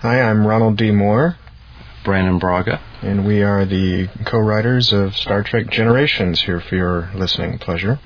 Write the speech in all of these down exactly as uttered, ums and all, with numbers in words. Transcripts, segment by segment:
Hi, I'm Ronald D. Moore. Brandon Braga. And we are the co-writers of Star Trek Generations, here for your listening pleasure.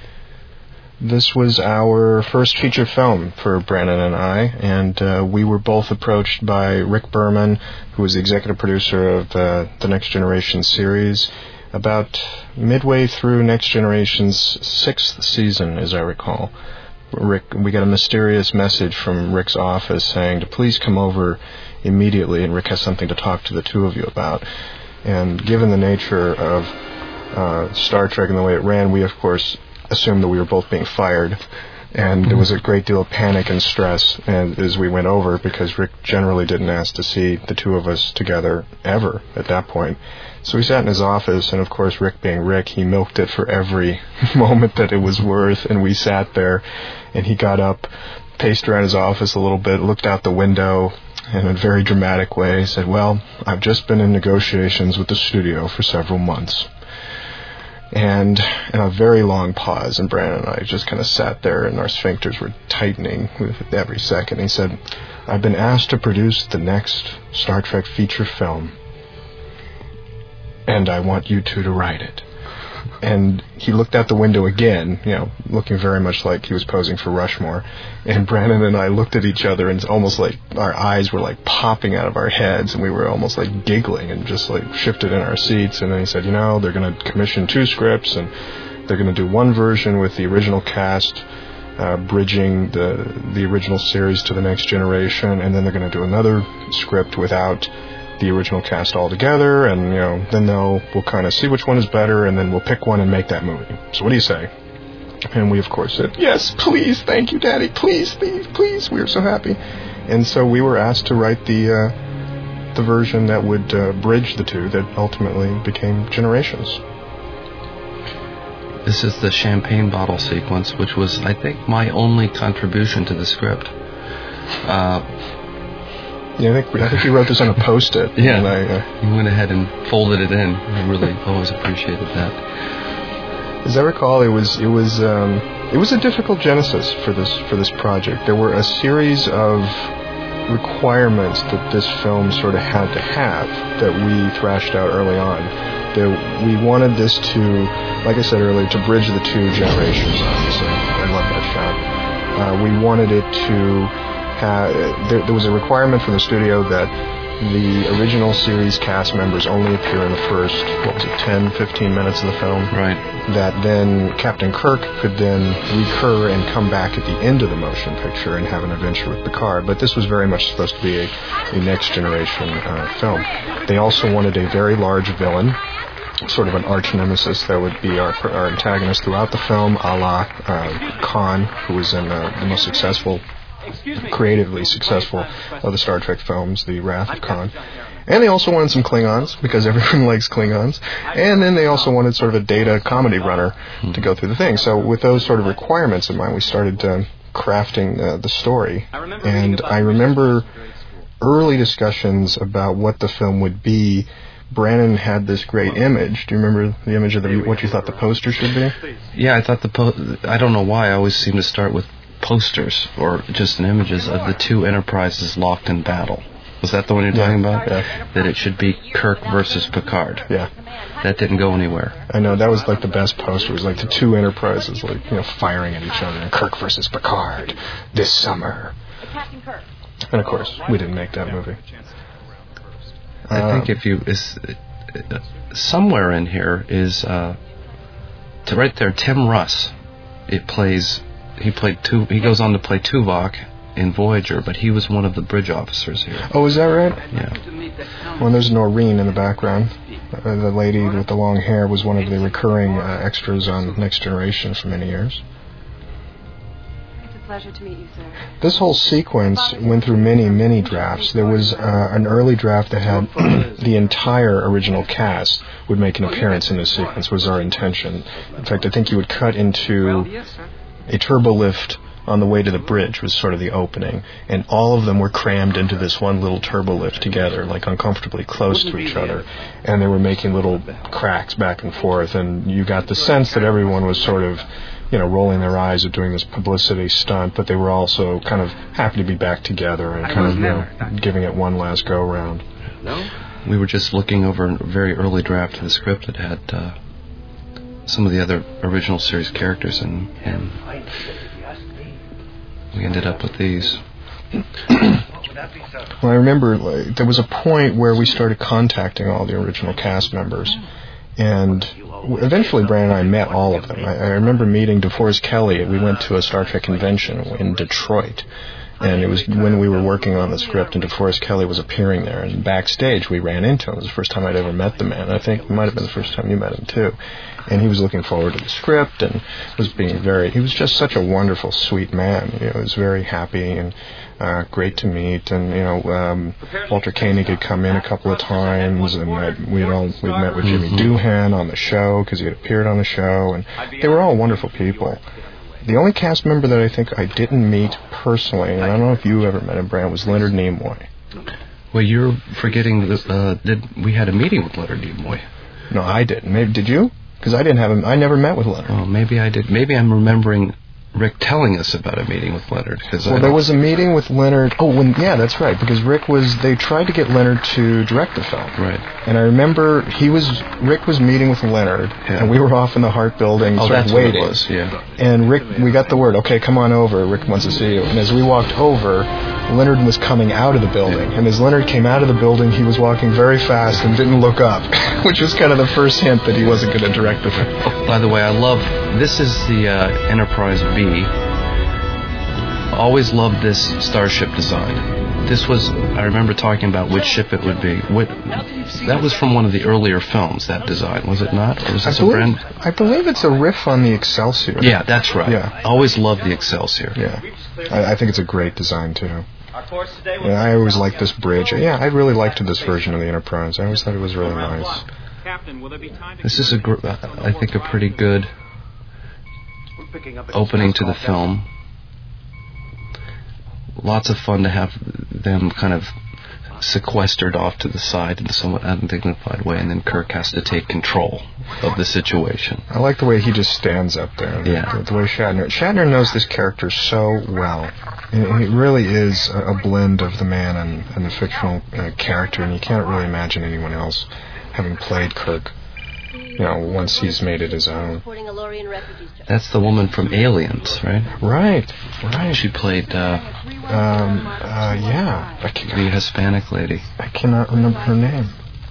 This was our first feature film for Brandon and I, and uh, we were both approached by Rick Berman, who was the executive producer of uh, the Next Generation series, about midway through Next Generation's sixth season, as I recall. Rick, we got a mysterious message from Rick's office saying to please come over immediately, and Rick has something to talk to the two of you about. And given the nature of uh, Star Trek and the way it ran, we of course assumed that we were both being fired, and there was a great deal of panic and stress and as we went over, because Rick generally didn't ask to see the two of us together ever at that point. So we sat in his office, and of course, Rick being Rick, he milked it for every moment that it was worth, and we sat there, and he got up, paced around his office a little bit, looked out the window in a very dramatic way, said, well, I've just been in negotiations with the studio for several months. And in a very long pause, and Brandon and I just kind of sat there, and our sphincters were tightening with every second. He said, I've been asked to produce the next Star Trek feature film, and I want you two to write it. And he looked out the window again, you know, looking very much like he was posing for Rushmore. And Brandon and I looked at each other, and it's almost like our eyes were like popping out of our heads, and we were almost like giggling and just like shifted in our seats. And then he said, you know, they're going to commission two scripts, and they're going to do one version with the original cast, uh, bridging the the original series to the Next Generation, and then they're going to do another script without the original cast altogether, and you know, then they'll we'll kind of see which one is better, and then we'll pick one and make that movie. So what do you say? And we of course said, yes, please, thank you, Daddy, please, please, please. We were so happy, and so we were asked to write the uh, the version that would uh, bridge the two that ultimately became Generations. This is the champagne bottle sequence, which was, I think, my only contribution to the script. Uh, Yeah, I think, I think you wrote this on a Post-it. Yeah, and I, uh, you went ahead and folded it in. I really always appreciated that. As I recall, it was it was um, it was a difficult genesis for this for this project. There were a series of requirements that this film sort of had to have that we thrashed out early on. That we wanted this to, like I said earlier, to bridge the two generations. Obviously, I love that shot. Uh, we wanted it to. Uh, there, there was a requirement from the studio that the original series cast members only appear in the first, what was it, ten, fifteen minutes of the film? Right. That then Captain Kirk could then recur and come back at the end of the motion picture and have an adventure with Picard. But this was very much supposed to be a, a Next Generation uh, film. They also wanted a very large villain, sort of an arch nemesis that would be our, our antagonist throughout the film, a la uh, Khan, who was in uh, the most successful creatively successful of the Star Trek films, The Wrath of Khan. And they also wanted some Klingons, because everyone likes Klingons. And then they also wanted sort of a Data comedy runner to go through the thing. So with those sort of requirements in mind, we started uh, crafting uh, the story. And I remember early discussions about what the film would be. Brandon had this great image. Do you remember the image of the, what you thought the poster should be? Yeah, I thought the po- I don't know why I always seem to start with posters or just an images of the two Enterprises locked in battle. Was that the one you're yeah, talking about? Yeah. That it should be Kirk versus Picard. Yeah. That didn't go anywhere. I know, that was like the best poster. It was like the two Enterprises, like, you know, firing at each other. Kirk versus Picard this summer. And of course, we didn't make that movie. I uh, think if you is uh, somewhere in here is uh, to right there, Tim Russ. It plays. He played two. He goes on to play Tuvok in Voyager, but he was one of the bridge officers here. Oh, is that right? Yeah. Well, there's Noreen in the background. Uh, the lady with the long hair was one of the recurring uh, extras on Next Generation for many years. It's a pleasure to meet you, sir. This whole sequence went through many, many drafts. There was uh, an early draft that had the entire original cast would make an appearance in this sequence, was our intention. In fact, I think you would cut into a turbo lift on the way to the bridge was sort of the opening, and all of them were crammed into this one little turbo lift together, like uncomfortably close to each other, and they were making little cracks back and forth, and you got the sense that everyone was sort of you know, rolling their eyes at doing this publicity stunt, but they were also kind of happy to be back together and kind of, you know, giving it one last go round. No? We were just looking over a very early draft of the script that had uh, some of the other original series characters, and, and we ended up with these. Well, I remember like, there was a point where we started contacting all the original cast members, and eventually Brandon and I met all of them. I, I remember meeting DeForest Kelley. We went to a Star Trek convention in Detroit, and it was when we were working on the script, and DeForest Kelley was appearing there, and backstage we ran into him. It was the first time I'd ever met the man. I think it might have been the first time you met him, too. And he was looking forward to the script and was being very, he was just such a wonderful, sweet man. You know, he was very happy and uh, great to meet. And, you know, um, Walter Koenig had come in a couple of times, and I'd, we'd all, we'd met with Jimmy Doohan on the show because he had appeared on the show, and they were all wonderful people. The only cast member that I think I didn't meet personally, and I don't know if you ever met him, Brand, was Leonard Nimoy. Well, you're forgetting that uh, did we had a meeting with Leonard Nimoy. No, I didn't. Maybe, did you? Because I didn't have him. I never met with Leonard. Oh, maybe I did. Maybe I'm remembering Rick telling us about a meeting with Leonard. Well, there was a meeting with Leonard. Oh, when, yeah, that's right. Because Rick was. They tried to get Leonard to direct the film. Right. And I remember he was. Rick was meeting with Leonard, yeah. and we were off in the Hart Building, oh, sort that's of waiting. What it was, yeah. And Rick, we got the word. Okay, come on over. Rick wants to see you. And as we walked over, Leonard was coming out of the building. Yeah. And as Leonard came out of the building, he was walking very fast and didn't look up, which was kind of the first hint that he wasn't going to direct the film. Oh, by the way, I love. This is the uh, Enterprise B. Always loved this starship design. This was, I remember talking about which ship it would be. What, that was from one of the earlier films, that design, was it not? Or was this I, believe, a brand? I believe it's a riff on the Excelsior. Yeah, that's right. Yeah. I always loved the Excelsior. Yeah, I, I think it's a great design, too. Yeah, I always liked this bridge. Yeah, I really liked this version of the Enterprise. I always thought it was really nice. This is, a, gr- I think, a pretty good opening to the film. Lots of fun to have them kind of sequestered off to the side in a somewhat undignified way, and then Kirk has to take control of the situation. I like the way he just stands up there. Yeah. The, the way Shatner... Shatner knows this character so well. It really is a, a blend of the man and, and the fictional uh, character, and you can't really imagine anyone else having played Kirk, you know, once he's made it his own. That's the woman from Aliens, right? Right, right. She played, uh... Um, uh, yeah. I can, the Hispanic lady. I cannot remember her name.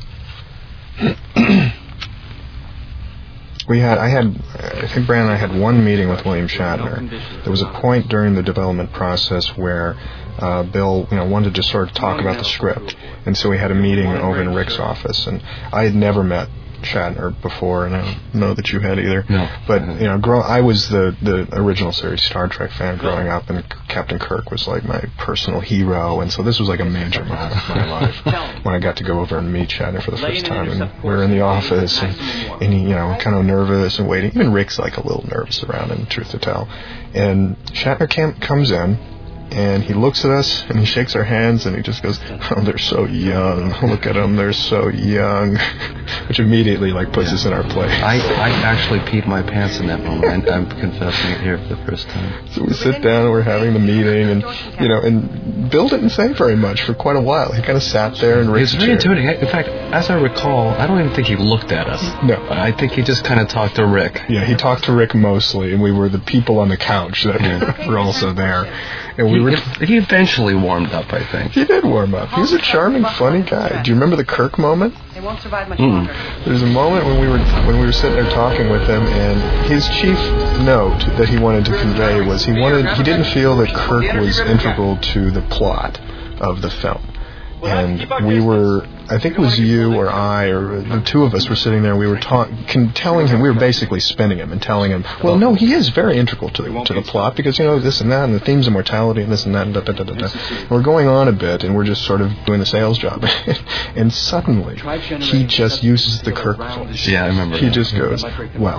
we had, I had, I think Brandon and I had one meeting with William Shatner. There was a point during the development process where uh, Bill, you know, wanted to sort of talk about the script. And so we had a meeting over in Rick's office, and I had never met Shatner before, and I don't know that you had either. No. But, you know, grow, I was the, the original series Star Trek fan growing up, and Captain Kirk was like my personal hero, and so this was like a major moment in my life when I got to go over and meet Shatner for the first time, and we were in the office, and, and he, you know, kind of nervous and waiting. Even Rick's like a little nervous around him, truth to tell. And Shatner came, comes in, and he looks at us, and he shakes our hands, and he just goes, "Oh, they're so young. Look at them, they're so young," which immediately like puts yeah. us in our place. I, I actually peed my pants in that moment. I'm confessing it here for the first time. So we sit down, and we're having the meeting, and you know, and Bill didn't say very much for quite a while. He kind of sat there and Rick's chair. He was very intimidating. In fact, as I recall, I don't even think he looked at us. No, I think he just kind of talked to Rick. Yeah, he talked to Rick mostly, and we were the people on the couch that yeah. were also there. And we he, were he eventually warmed up, I think. He did warm up. He was a charming, funny guy. Do you remember the Kirk moment? They won't survive much mm. longer. There's a moment when we were when we were sitting there talking with him, and his chief note that he wanted to convey was he wanted he didn't feel that Kirk was integral to the plot of the film. And we were, I think it was you or I or the two of us were sitting there. We were ta- con- telling him, we were basically spinning him and telling him, well, no, he is very integral to the, to the plot because, you know, this and that and the themes of mortality and this and that and da da da da da. And we're going on a bit and we're just sort of doing the sales job. And suddenly, he just uses the Kirk voice. Yeah, I remember He that. just goes, well,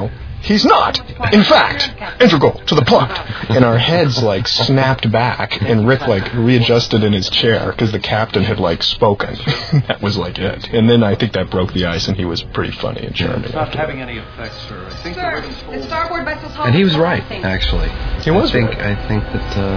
he's not, in fact, integral to the plot. And our heads, like, snapped back, and Rick, like, readjusted in his chair, because the captain had, like, spoken. That was, like, it. And then I think that broke the ice, and he was pretty funny and charming. It's not having any effect, sir. I think sir, the the starboard vessel's And he was right, actually. He was I think, right. I think that, uh,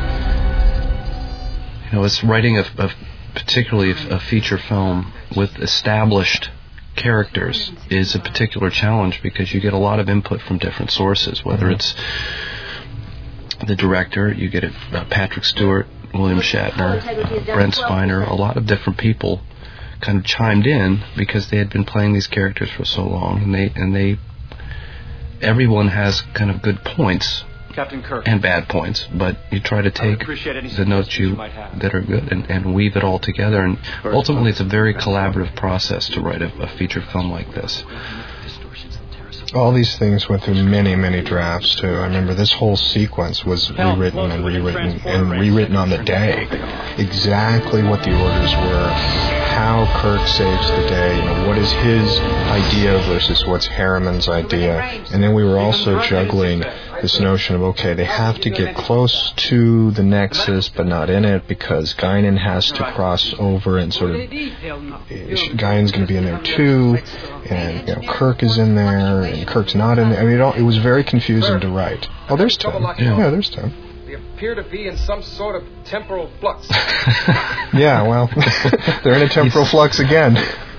you know, it's writing a, a particularly a feature film with established characters is a particular challenge because you get a lot of input from different sources, whether mm-hmm. it's the director, you get it, uh, Patrick Stewart, William Shatner, Brent Spiner, a lot of different people kind of chimed in because they had been playing these characters for so long, and they and they everyone has kind of good points Captain Kirk. and bad points, but you try to take the notes you that are good and, and weave it all together, and ultimately it's a very collaborative process to write a, a feature film like this. All these things went through many, many drafts, too. I remember this whole sequence was rewritten and rewritten and rewritten on the day. Exactly what the orders were, how Kirk saves the day, you know, what is his idea versus what's Harriman's idea. And then we were also juggling this notion of, okay, they have to get close to the Nexus but not in it because Guinan has to cross over and sort of, Guinan's going to be in there too, and, you know, Kirk is in there and Kirk's not in there. I mean, it, all, it was very confusing to write. Oh, there's Tim. Yeah, yeah there's Tim. They appear to be in some sort of temporal flux. Yeah, well, they're in a temporal flux again.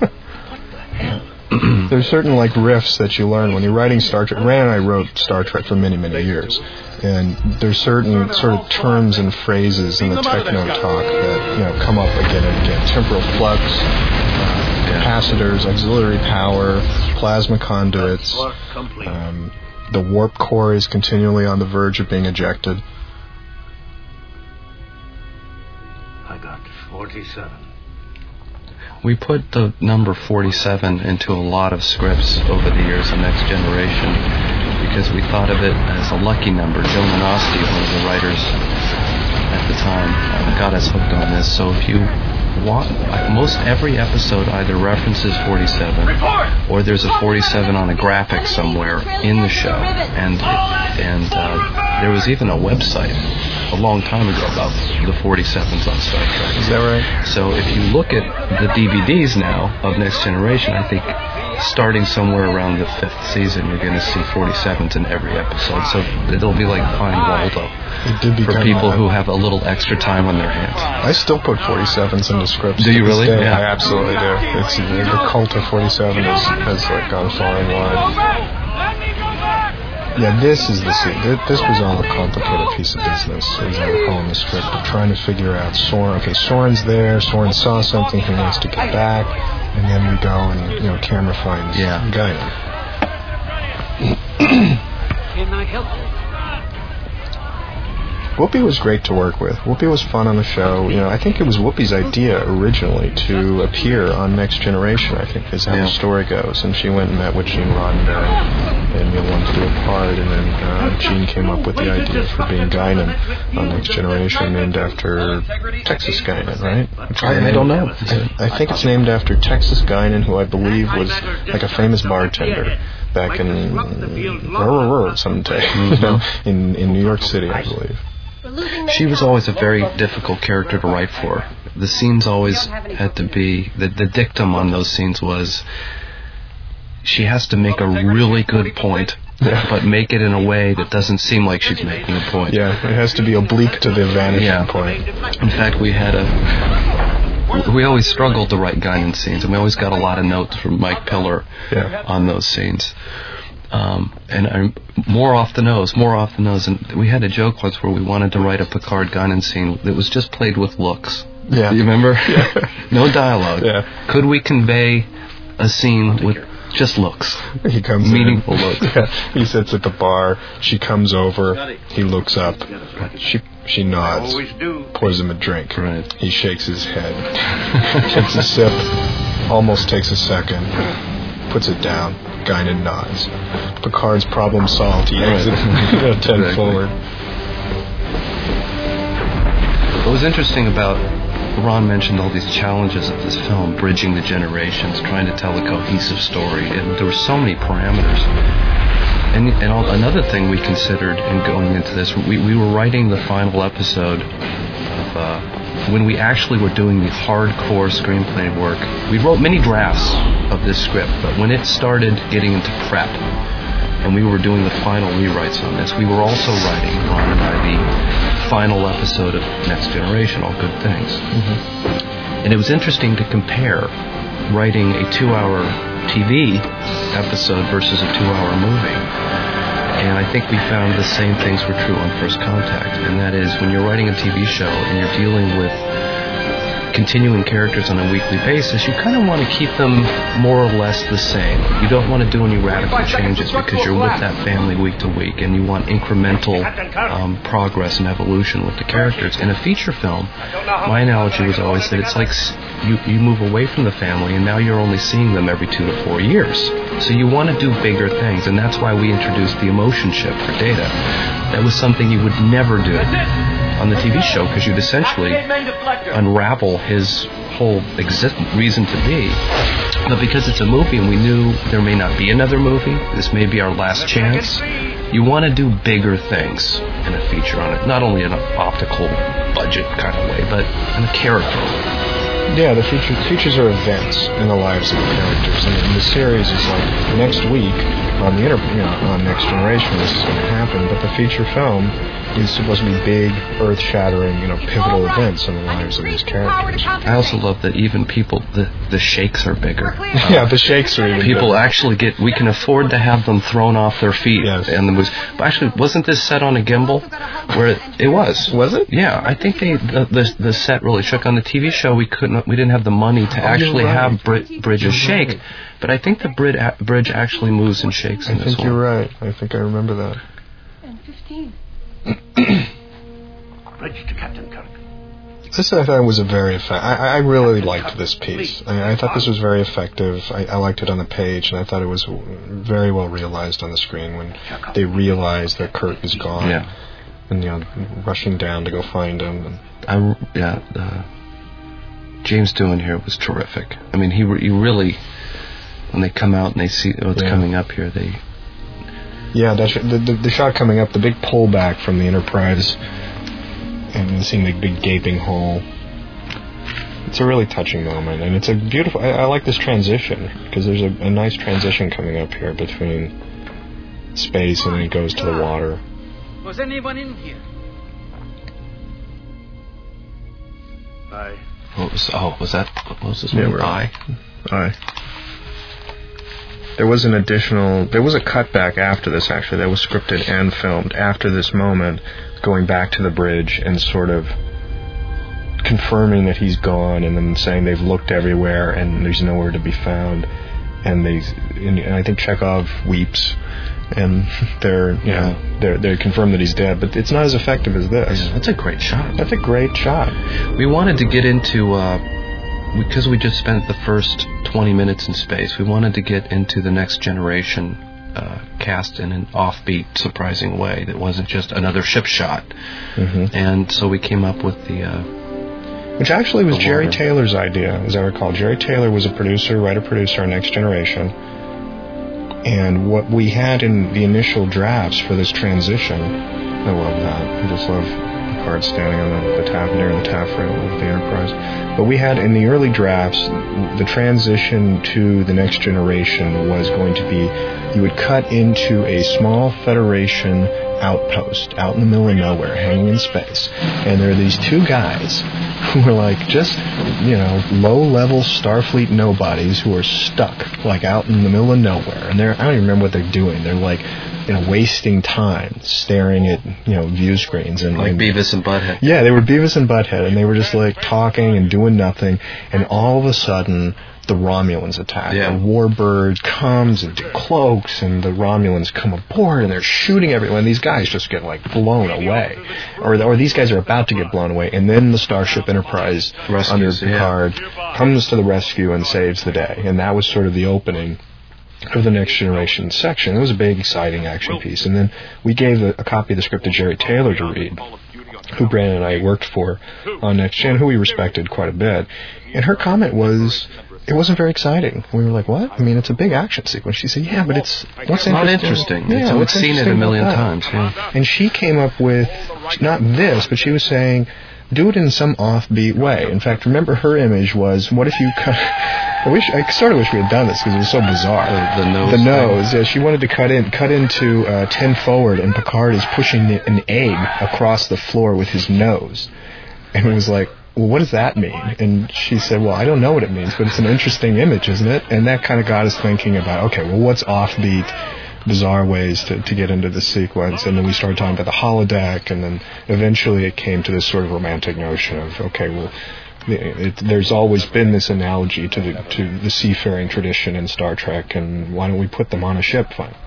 There's certain, like, riffs that you learn when you're writing Star Trek. Rand and I wrote Star Trek for many, many years. And there's certain sort of terms and phrases in the techno talk that, you know, come up again and again. Temporal flux, uh, capacitors, auxiliary power, plasma conduits. Um, the warp core is continually on the verge of being ejected. I got forty-seven. We put the number forty-seven into a lot of scripts over the years of Next Generation because we thought of it as a lucky number. Joe Menosky, one of the writers at the time, uh, got us hooked on this. So if you want, most every episode either references forty-seven or there's a forty-seven on a graphic somewhere in the show. And and uh, there was even a website a long time ago about the forty-sevens on Star Trek. Is that right? So if you look at the D V Ds now of Next Generation, I think starting somewhere around the fifth season, you're going to see forty-sevens in every episode. So it'll be like Find Waldo it did for people who have a little extra time on their hands. I still put forty-sevens into scripts. Do you really? Yeah, I absolutely do. It's, the cult of forty-seven has, has like gone far and wide. Yeah, this is the scene. This was all a complicated piece of business, as I recall in the script, of trying to figure out Soren. Okay, Soren's there. Soren saw something. He wants to get back, and then we go and, you know, camera finds yeah. Guinan. Can I help you? Whoopi was great to work with. Whoopi was fun on the show. You know, I think it was Whoopi's idea originally to appear on Next Generation, I think is how yeah. the story goes. And she went and met with Gene Roddenberry and you know, wanted to do a part. And then uh, Gene came up with the idea for being Guinan on Next Generation, named after Texas Guinan, right? I, I don't know. I, I think it's named after Texas Guinan, who I believe was like a famous bartender back in someday, you know, in, in New York City, I believe. She was always a very difficult character to write for. The scenes always had to be, the, the dictum on those scenes was, she has to make a really good point, yeah. but make it in a way that doesn't seem like she's making a point. Yeah, it has to be oblique to the vanishing yeah. point. In fact, we had a, we always struggled to write Guinan scenes, and we always got a lot of notes from Mike Pillar yeah. on those scenes. Um, and I, more off the nose, more off the nose. And we had a joke once where we wanted to write a Picard Guinan scene that was just played with looks. Yeah. Do you remember? Yeah. No dialogue. Yeah. Could we convey a scene with just looks? He comes Meaningful in. looks. Yeah. He sits at the bar. She comes over. He looks up. She she nods. Pours him a drink. Right. He shakes his head. Takes a sip. Almost takes a second. Puts it down. Guinan nods. Picard's problem solved. He exits ten exactly. forward. What was interesting about, Ron mentioned all these challenges of this film, bridging the generations, trying to tell a cohesive story, and there were so many parameters. and, and all, another thing we considered in going into this, we, we were writing the final episode of, uh, when we actually were doing the hardcore screenplay work. We wrote many drafts of this script, but when it started getting into prep, and we were doing the final rewrites on this, we were also writing, Ron and I, the final episode of Next Generation, All Good Things. Mm-hmm. And it was interesting to compare writing a two-hour T V episode versus a two-hour movie. And I think we found the same things were true on First Contact, and that is when you're writing a T V show and you're dealing with continuing characters on a weekly basis, you kind of want to keep them more or less the same. You don't want to do any radical changes because you're with that family week to week, and you want incremental um, progress and evolution with the characters. In a feature film, my analogy was always that it's like you, you move away from the family, and now you're only seeing them every two to four years. So you want to do bigger things, and that's why we introduced the emotion chip for Data. That was something you would never do on the T V show, because you'd essentially unravel his whole exist- reason to be. But because it's a movie and we knew there may not be another movie, this may be our last chance, you want to do bigger things in a feature on it. Not only in an optical budget kind of way, but in a character way. Yeah, the feature, features are events in the lives of the characters, and, and the series is like next week on the inter, you know, on Next Generation, this is going to happen. But the feature film is supposed to be big, earth-shattering, you know, pivotal events in the lives of these characters. I also love that even people, the the shakes are bigger. Uh, yeah, the shakes are even people bigger. actually get. We can afford to have them thrown off their feet. Yes. And it was actually wasn't this set on a gimbal? Where it, it was. Was it? Yeah, I think they the, the the set really shook. On the T V show, we couldn't. We didn't have the money to oh, actually right. have bri- bridges you're shake. Right. But I think the brid- a- bridge actually moves and shakes in I this think one. you're right. I think I remember that. And fifteen. Bridge to Captain Kirk. This I thought was a very effective. I, I really liked this piece. I, I thought this was very effective. I, I liked it on the page, and I thought it was very well realized on the screen when they realized that Kirk is gone, Yeah. and you know, rushing down to go find him. And I, yeah, uh, James Doohan here was terrific. I mean, he re- he really, when they come out and they see what's Yeah. coming up here, they yeah, that sh- the, the the shot coming up, the big pullback from the Enterprise, and seeing the big gaping hole. It's a really touching moment, and it's a beautiful. I, I like this transition because there's a, a nice transition coming up here between space and then it goes to the water. Was anyone in here? I. what was oh was that what was this Yeah, movie? we're- I Aye. There was an additional. There was a cutback after this, actually, that was scripted and filmed after this moment, going back to the bridge and sort of confirming that he's gone, and then saying they've looked everywhere and there's nowhere to be found, and they. And, and I think Chekhov weeps, and they're you know they they confirm that he's dead, but it's not as effective as this. That's a great shot. That's a great shot. We wanted to get into uh, because we just spent the first twenty minutes in space. We wanted to get into the Next Generation uh, cast in an offbeat, surprising way that wasn't just another ship shot. Mm-hmm. And so we came up with the. Uh, Which actually was The Jerry water. Taylor's idea, as I recall. Jerry Taylor was a producer, writer-producer on Next Generation. And what we had in the initial drafts for this transition, I love that. I just love Picard standing on the, the tap, near the taffrail of the Enterprise. But we had in the early drafts, the transition to the Next Generation was going to be, you would cut into a small Federation outpost out in the middle of nowhere, hanging in space. And there are these two guys who are like just, you know, low-level Starfleet nobodies who are stuck, like out in the middle of nowhere. And they're, I don't even remember what they're doing. They're like, you know, wasting time staring at, you know, view screens. And like and, Beavis and Butthead. yeah, they were Beavis and Butthead, and they were just like talking and doing nothing. And all of a sudden, the Romulans attack. Yeah. The Warbird comes and cloaks, and the Romulans come aboard, and they're shooting everyone. And these guys just get like blown away, or or these guys are about to get blown away. And then the Starship Enterprise Rescues, under yeah. Picard comes to the rescue and saves the day. And that was sort of the opening of the Next Generation section. It was a big, exciting action piece. And then we gave a, a copy of the script to Jerry Taylor to read, who Brandon and I worked for on Next Gen, who we respected quite a bit. And her comment was, it wasn't very exciting. We were like, what? I mean, it's a big action sequence. She said, yeah, but it's what's not interesting? interesting. Yeah, We've what's seen it a million times. Yeah. And she came up with, not this, but she was saying, do it in some offbeat way. In fact, remember her image was, what if you cut... I wish I sort of wish we had done this because it was so bizarre. The, the nose. The nose. Yeah, she wanted to cut in, cut into uh, ten forward, and Picard is pushing an egg across the floor with his nose, and it was like, well, what does that mean? And she said, well, I don't know what it means, but it's an interesting image, isn't it? And that kind of got us thinking about, okay, well, what's offbeat, bizarre ways to, to get into the sequence? And then we started talking about the holodeck, and then eventually it came to this sort of romantic notion of, okay, well, it, there's always been this analogy to the to the seafaring tradition in Star Trek, and why don't we put them on a ship finally?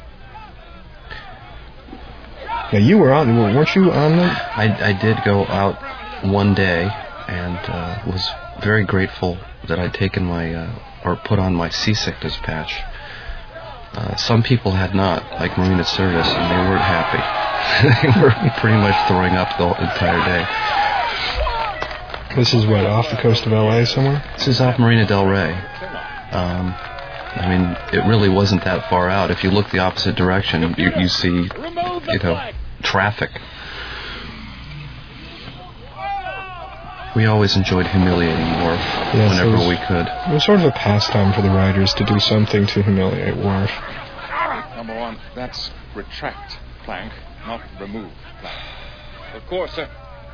Now, you were on, weren't you on them? I, I did go out one day and uh, was very grateful that I'd taken my, uh, or put on my seasickness patch. Uh, some people had not, like Marina Sirtis, and they weren't happy. They were pretty much throwing up the entire day. This is what, off the coast of L A somewhere? This is off Marina Del Rey. Um, I mean, it really wasn't that far out. If you look the opposite direction, you, you see, you know, traffic. We always enjoyed humiliating Worf yes, whenever was, we could. It was sort of a pastime for the writers to do something to humiliate Worf. Number one, that's retract plank, not remove plank. Of course, sir.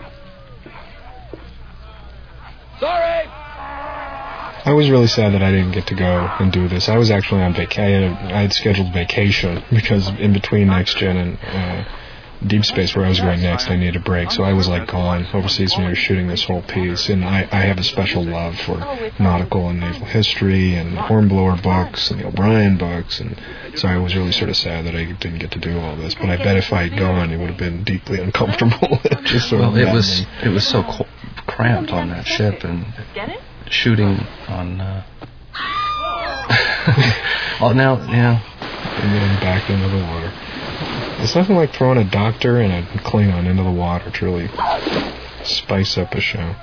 Sorry! I was really sad that I didn't get to go and do this. I was actually on vacation. I had scheduled vacation because in between Next Gen and uh, Deep Space, where I was going next, I needed a break. So I was like gone overseas when we were shooting this whole piece. And I, I have a special love for nautical and naval history and Hornblower books and the O'Brien books. And so I was really sort of sad that I didn't get to do all this. But I bet if I had gone, it would have been deeply uncomfortable. Just sort well, of it was it was so co- cramped on that ship, and shooting on. Uh... oh, now, yeah. And then back into the water. It's nothing like throwing a doctor and a Klingon into the water to really spice up a show.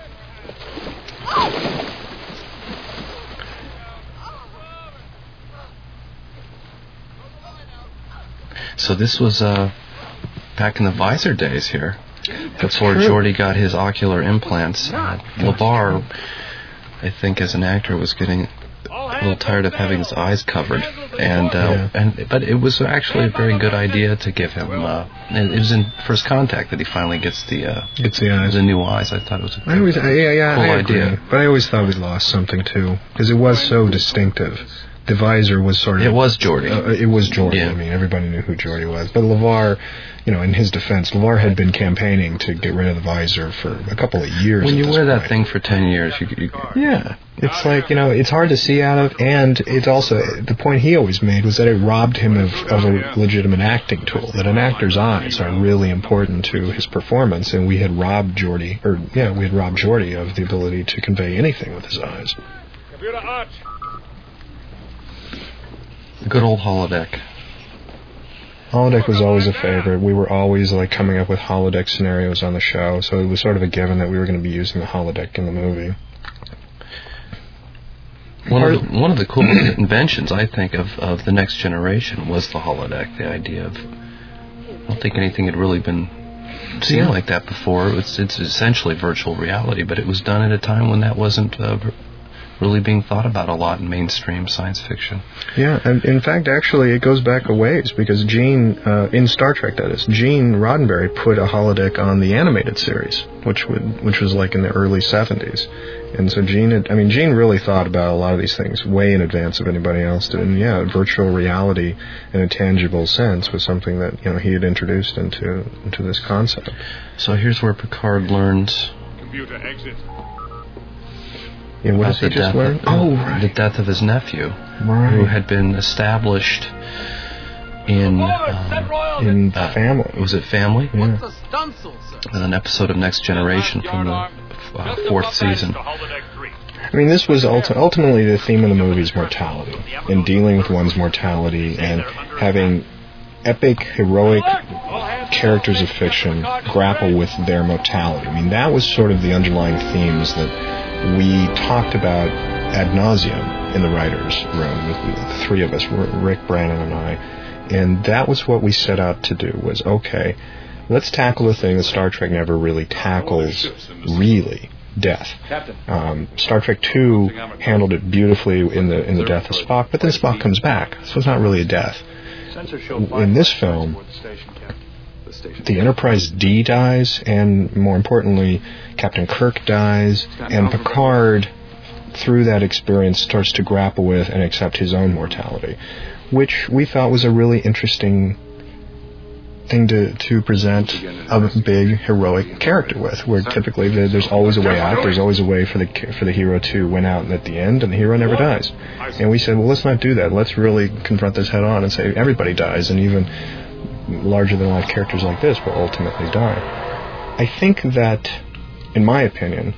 So this was uh, back in the Visor days here. That's before true. Geordi got his ocular implants. Uh, LeVar, I think, as an actor, was getting a little tired of having his eyes covered, and uh, yeah. and but it was actually a very good idea to give him. Uh, it was in First Contact that he finally gets the uh, gets the eyes, the new eyes. I thought it was a I always, yeah, yeah, cool I idea, agree. But I always thought we lost something too because it was so distinctive. The visor was sort of... It was Geordi. Uh, it was Geordi. Yeah. I mean, everybody knew who Geordi was. But LeVar, you know, in his defense, LeVar had been campaigning to get rid of the visor for a couple of years. When you wear point. that thing for ten years, you, you... Yeah. It's like, you know, it's hard to see out of, and it's also, the point he always made was that it robbed him of, of a legitimate acting tool, that an actor's eyes are really important to his performance, and we had robbed Geordi, or, yeah, we had robbed Geordi of the ability to convey anything with his eyes. Computer arch. The good old holodeck. Holodeck was always a favorite. We were always like coming up with holodeck scenarios on the show, so it was sort of a given that we were going to be using the holodeck in the movie. One of the, one of the cool inventions, I think, of, of the Next Generation was the holodeck. The idea of, I don't think anything had really been seen yeah. like that before. It's it's essentially virtual reality, but it was done at a time when that wasn't uh, really being thought about a lot in mainstream science fiction. Yeah, and in fact, actually, it goes back a ways, because Gene, uh, in Star Trek that is, Gene Roddenberry put a holodeck on the animated series, which would, which was like in the early seventies. And so Gene, had, I mean, Gene really thought about a lot of these things way in advance of anybody else did. And yeah, virtual reality in a tangible sense was something that, you know, he had introduced into into this concept. So here's where Picard learns... Computer exit. Yeah, what does he just learn? Of, oh, right. The death of his nephew, right. who had been established in um, in uh, Family. Was it Family? Yeah. In an episode of Next Generation from the uh, fourth season. I mean, this was ulti- ultimately the theme of the movie is mortality, and dealing with one's mortality, and having epic, heroic characters of fiction grapple with their mortality. I mean, that was sort of the underlying themes that we talked about ad nauseum in the writers' room, the three of us, Rick, Brannon, and I, and that was what we set out to do, was, okay, let's tackle a thing that Star Trek never really tackles, really, death. Um, Star Trek two handled it beautifully in the in the death of Spock, but then Spock comes back, so it's not really a death. In this film, the Enterprise D dies, and more importantly, Captain Kirk dies, and Picard, through that experience, starts to grapple with and accept his own mortality, which we thought was a really interesting thing to, to present a big heroic character with, where typically the, there's always a way out, there's always a way for the for the hero to win out at the end, and the hero never dies. And we said, well, let's not do that. Let's really confront this head on and say everybody dies, and even larger than life characters like this will ultimately die. I think that, in my opinion,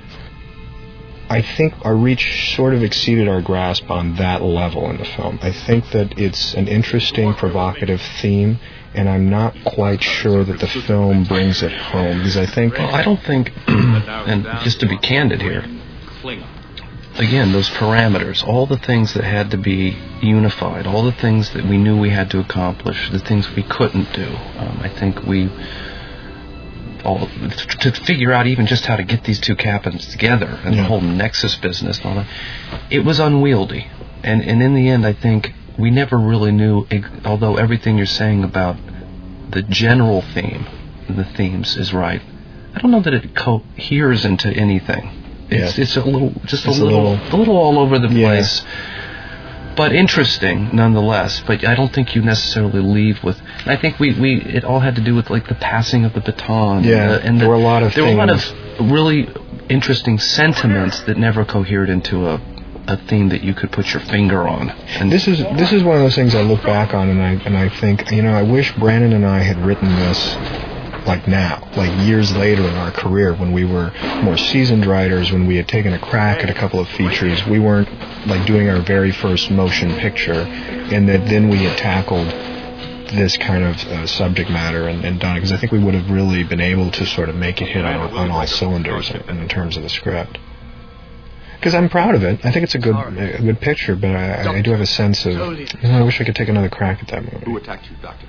I think our reach sort of exceeded our grasp on that level in the film. I think that it's an interesting, provocative theme, and I'm not quite sure that the film brings it home, because I think... Well, I don't think, and just to be candid here, again, those parameters, all the things that had to be unified, all the things that we knew we had to accomplish, the things we couldn't do, um, I think we... All, to figure out even just how to get these two captains together and yeah. the whole Nexus business and all that, it was unwieldy. And, and in the end, I think we never really knew, although everything you're saying about the general theme, the themes is right, I don't know that it coheres into anything. It's yeah. it's a little, just it's a little, a little, a little all over the yeah. place. But interesting, nonetheless. But I don't think you necessarily leave with. I think we, we it all had to do with like the passing of the baton. Yeah, and, the, and there the, were a lot of there things. were a lot of really interesting sentiments that never cohered into a, a theme that you could put your finger on. And this is this is one of those things I look back on and I and I think, you know, I wish Brannon and I had written this like now, like years later in our career, when we were more seasoned writers, when we had taken a crack at a couple of features, we weren't like doing our very first motion picture, and that then we had tackled this kind of uh, subject matter and, and done it, because I think we would have really been able to sort of make it hit on, on all cylinders in, in terms of the script. Because I'm proud of it. I think it's a good a good picture, but I, I do have a sense of, you know, I wish I could take another crack at that movie. Who attacked you, Doctor?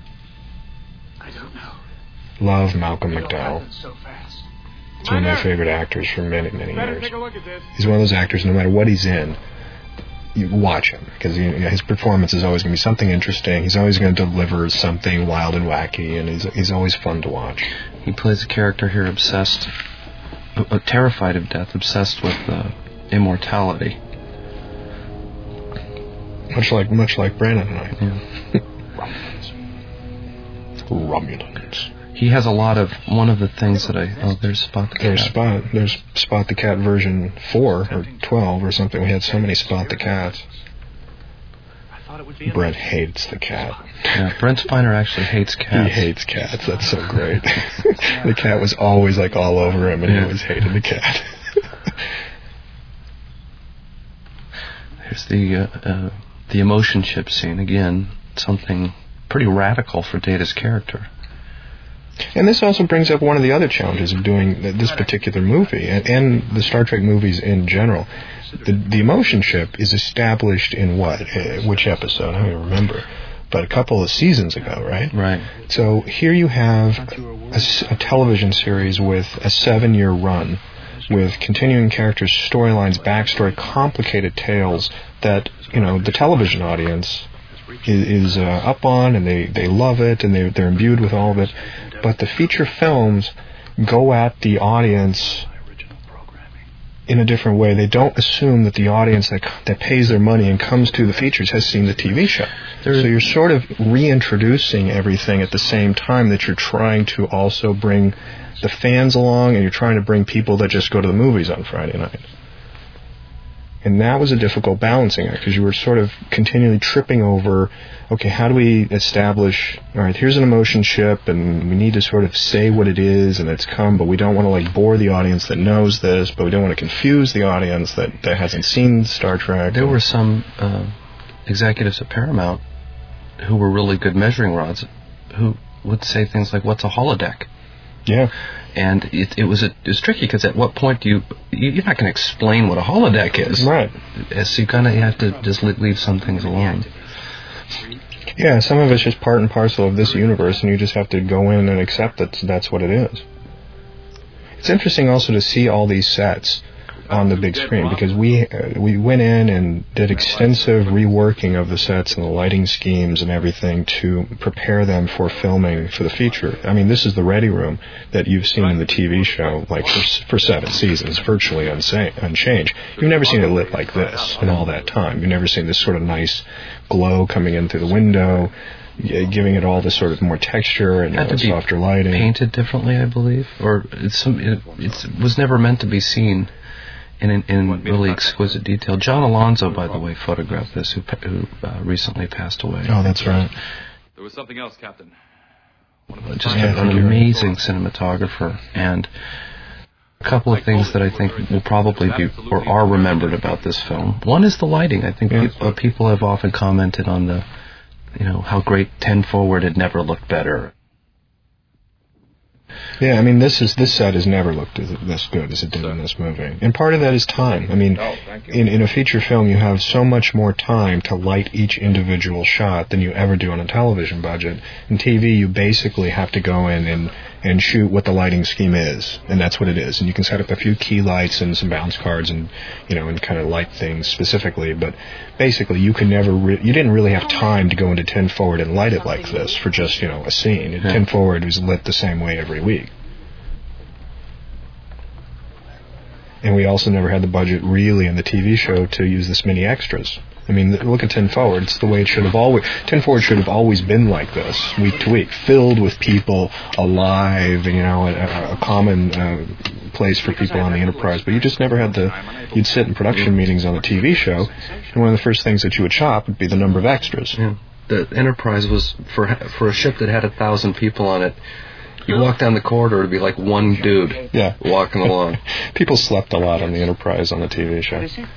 I don't know. Love Malcolm McDowell. So fast. He's one of my favorite actors for many, many years. He's one of those actors, no matter what he's in, you watch him, because you know, his performance is always going to be something interesting. He's always going to deliver something wild and wacky, and he's he's always fun to watch. He plays a character here obsessed, uh, terrified of death, obsessed with uh, immortality. Much like much like Brannon and I. Yeah. Romulans. Romulans. He has a lot of, one of the things that I, oh, there's Spot the Cat. There's Spot, there's Spot the Cat version four or twelve or something. We had so many Spot the Cats. Brent hates the cat. Yeah, Brent Spiner actually hates cats. He hates cats. That's so great. The cat was always like all over him, and yeah. he always hated the cat. There's the, uh, uh, the emotion chip scene. Again, something pretty radical for Data's character. And this also brings up one of the other challenges of doing this particular movie, and, and the Star Trek movies in general. The, the emotion chip is established in what? Uh, which episode? I don't even remember. But a couple of seasons ago, right? Right. So here you have a, a television series with a seven-year run, with continuing characters, storylines, backstory, complicated tales that, you know, the television audience is, is uh, up on, and they, they love it, and they, they're imbued with all of it. But the feature films go at the audience in a different way. They don't assume that the audience that that pays their money and comes to the features has seen the T V show. So you're sort of reintroducing everything at the same time that you're trying to also bring the fans along, and you're trying to bring people that just go to the movies on Friday night. And that was a difficult balancing act, because you were sort of continually tripping over, okay, how do we establish, all right, here's an emotion chip, and we need to sort of say what it is, and it's come, but we don't want to like bore the audience that knows this, but we don't want to confuse the audience that, that hasn't seen Star Trek. There were some uh, executives at Paramount who were really good measuring rods, who would say things like, what's a holodeck? Yeah. And it, it was a, it was tricky because at what point do you, you you're not going to explain what a holodeck is, right? So you kind of have to just leave some things alone. Yeah, some of it's just part and parcel of this universe, and you just have to go in and accept that that's what it is. It's interesting also to see all these sets on the big screen, because we uh, we went in and did extensive reworking of the sets and the lighting schemes and everything to prepare them for filming for the feature. I mean, this is the ready room that you've seen in the T V show, like for, for seven seasons, virtually unsa- unchanged. You've never seen it lit like this in all that time. You've never seen this sort of nice glow coming in through the window, giving it all this sort of more texture and Had uh, to softer lighting. Painted differently, I believe, or it's some, it it's, was never meant to be seen in, in, in really exquisite detail. John Alonzo, by the way, photographed this, who, who uh, recently passed away. Oh, that's right. There was something else, Captain. Just Yeah, an you're right. amazing cinematographer, and a couple of things that I think will probably be or are remembered about this film. One is the lighting. I think Yeah. people, uh, people have often commented on the, you know, how great ten forward had never looked better. Yeah, I mean, this is this set has never looked as, this good as it did in this movie. And part of that is time. I mean, in, in a feature film, you have so much more time to light each individual shot than you ever do on a television budget. In T V, you basically have to go in and, and shoot what the lighting scheme is, and that's what it is. And you can set up a few key lights and some bounce cards and, you know, and kind of light things specifically, but basically you can never re- you didn't really have time to go into ten forward and light it like this for just, you know, a scene. Yeah. ten forward was lit the same way every week. And we also never had the budget really in the T V show to use this many extras. I mean, look at ten forward. It's the way it should have always... ten forward should have always been like this, week to week, filled with people alive, you know, a, a common uh, place for people on the Enterprise. But you just never had the... You'd sit in production meetings on the T V show, and one of the first things that you would shop would be the number of extras. Yeah. The Enterprise was, for for a ship that had a thousand people on it, you walk down the corridor, it'd be like one dude Yeah. walking along. People slept a lot on the Enterprise on the T V show. What is it?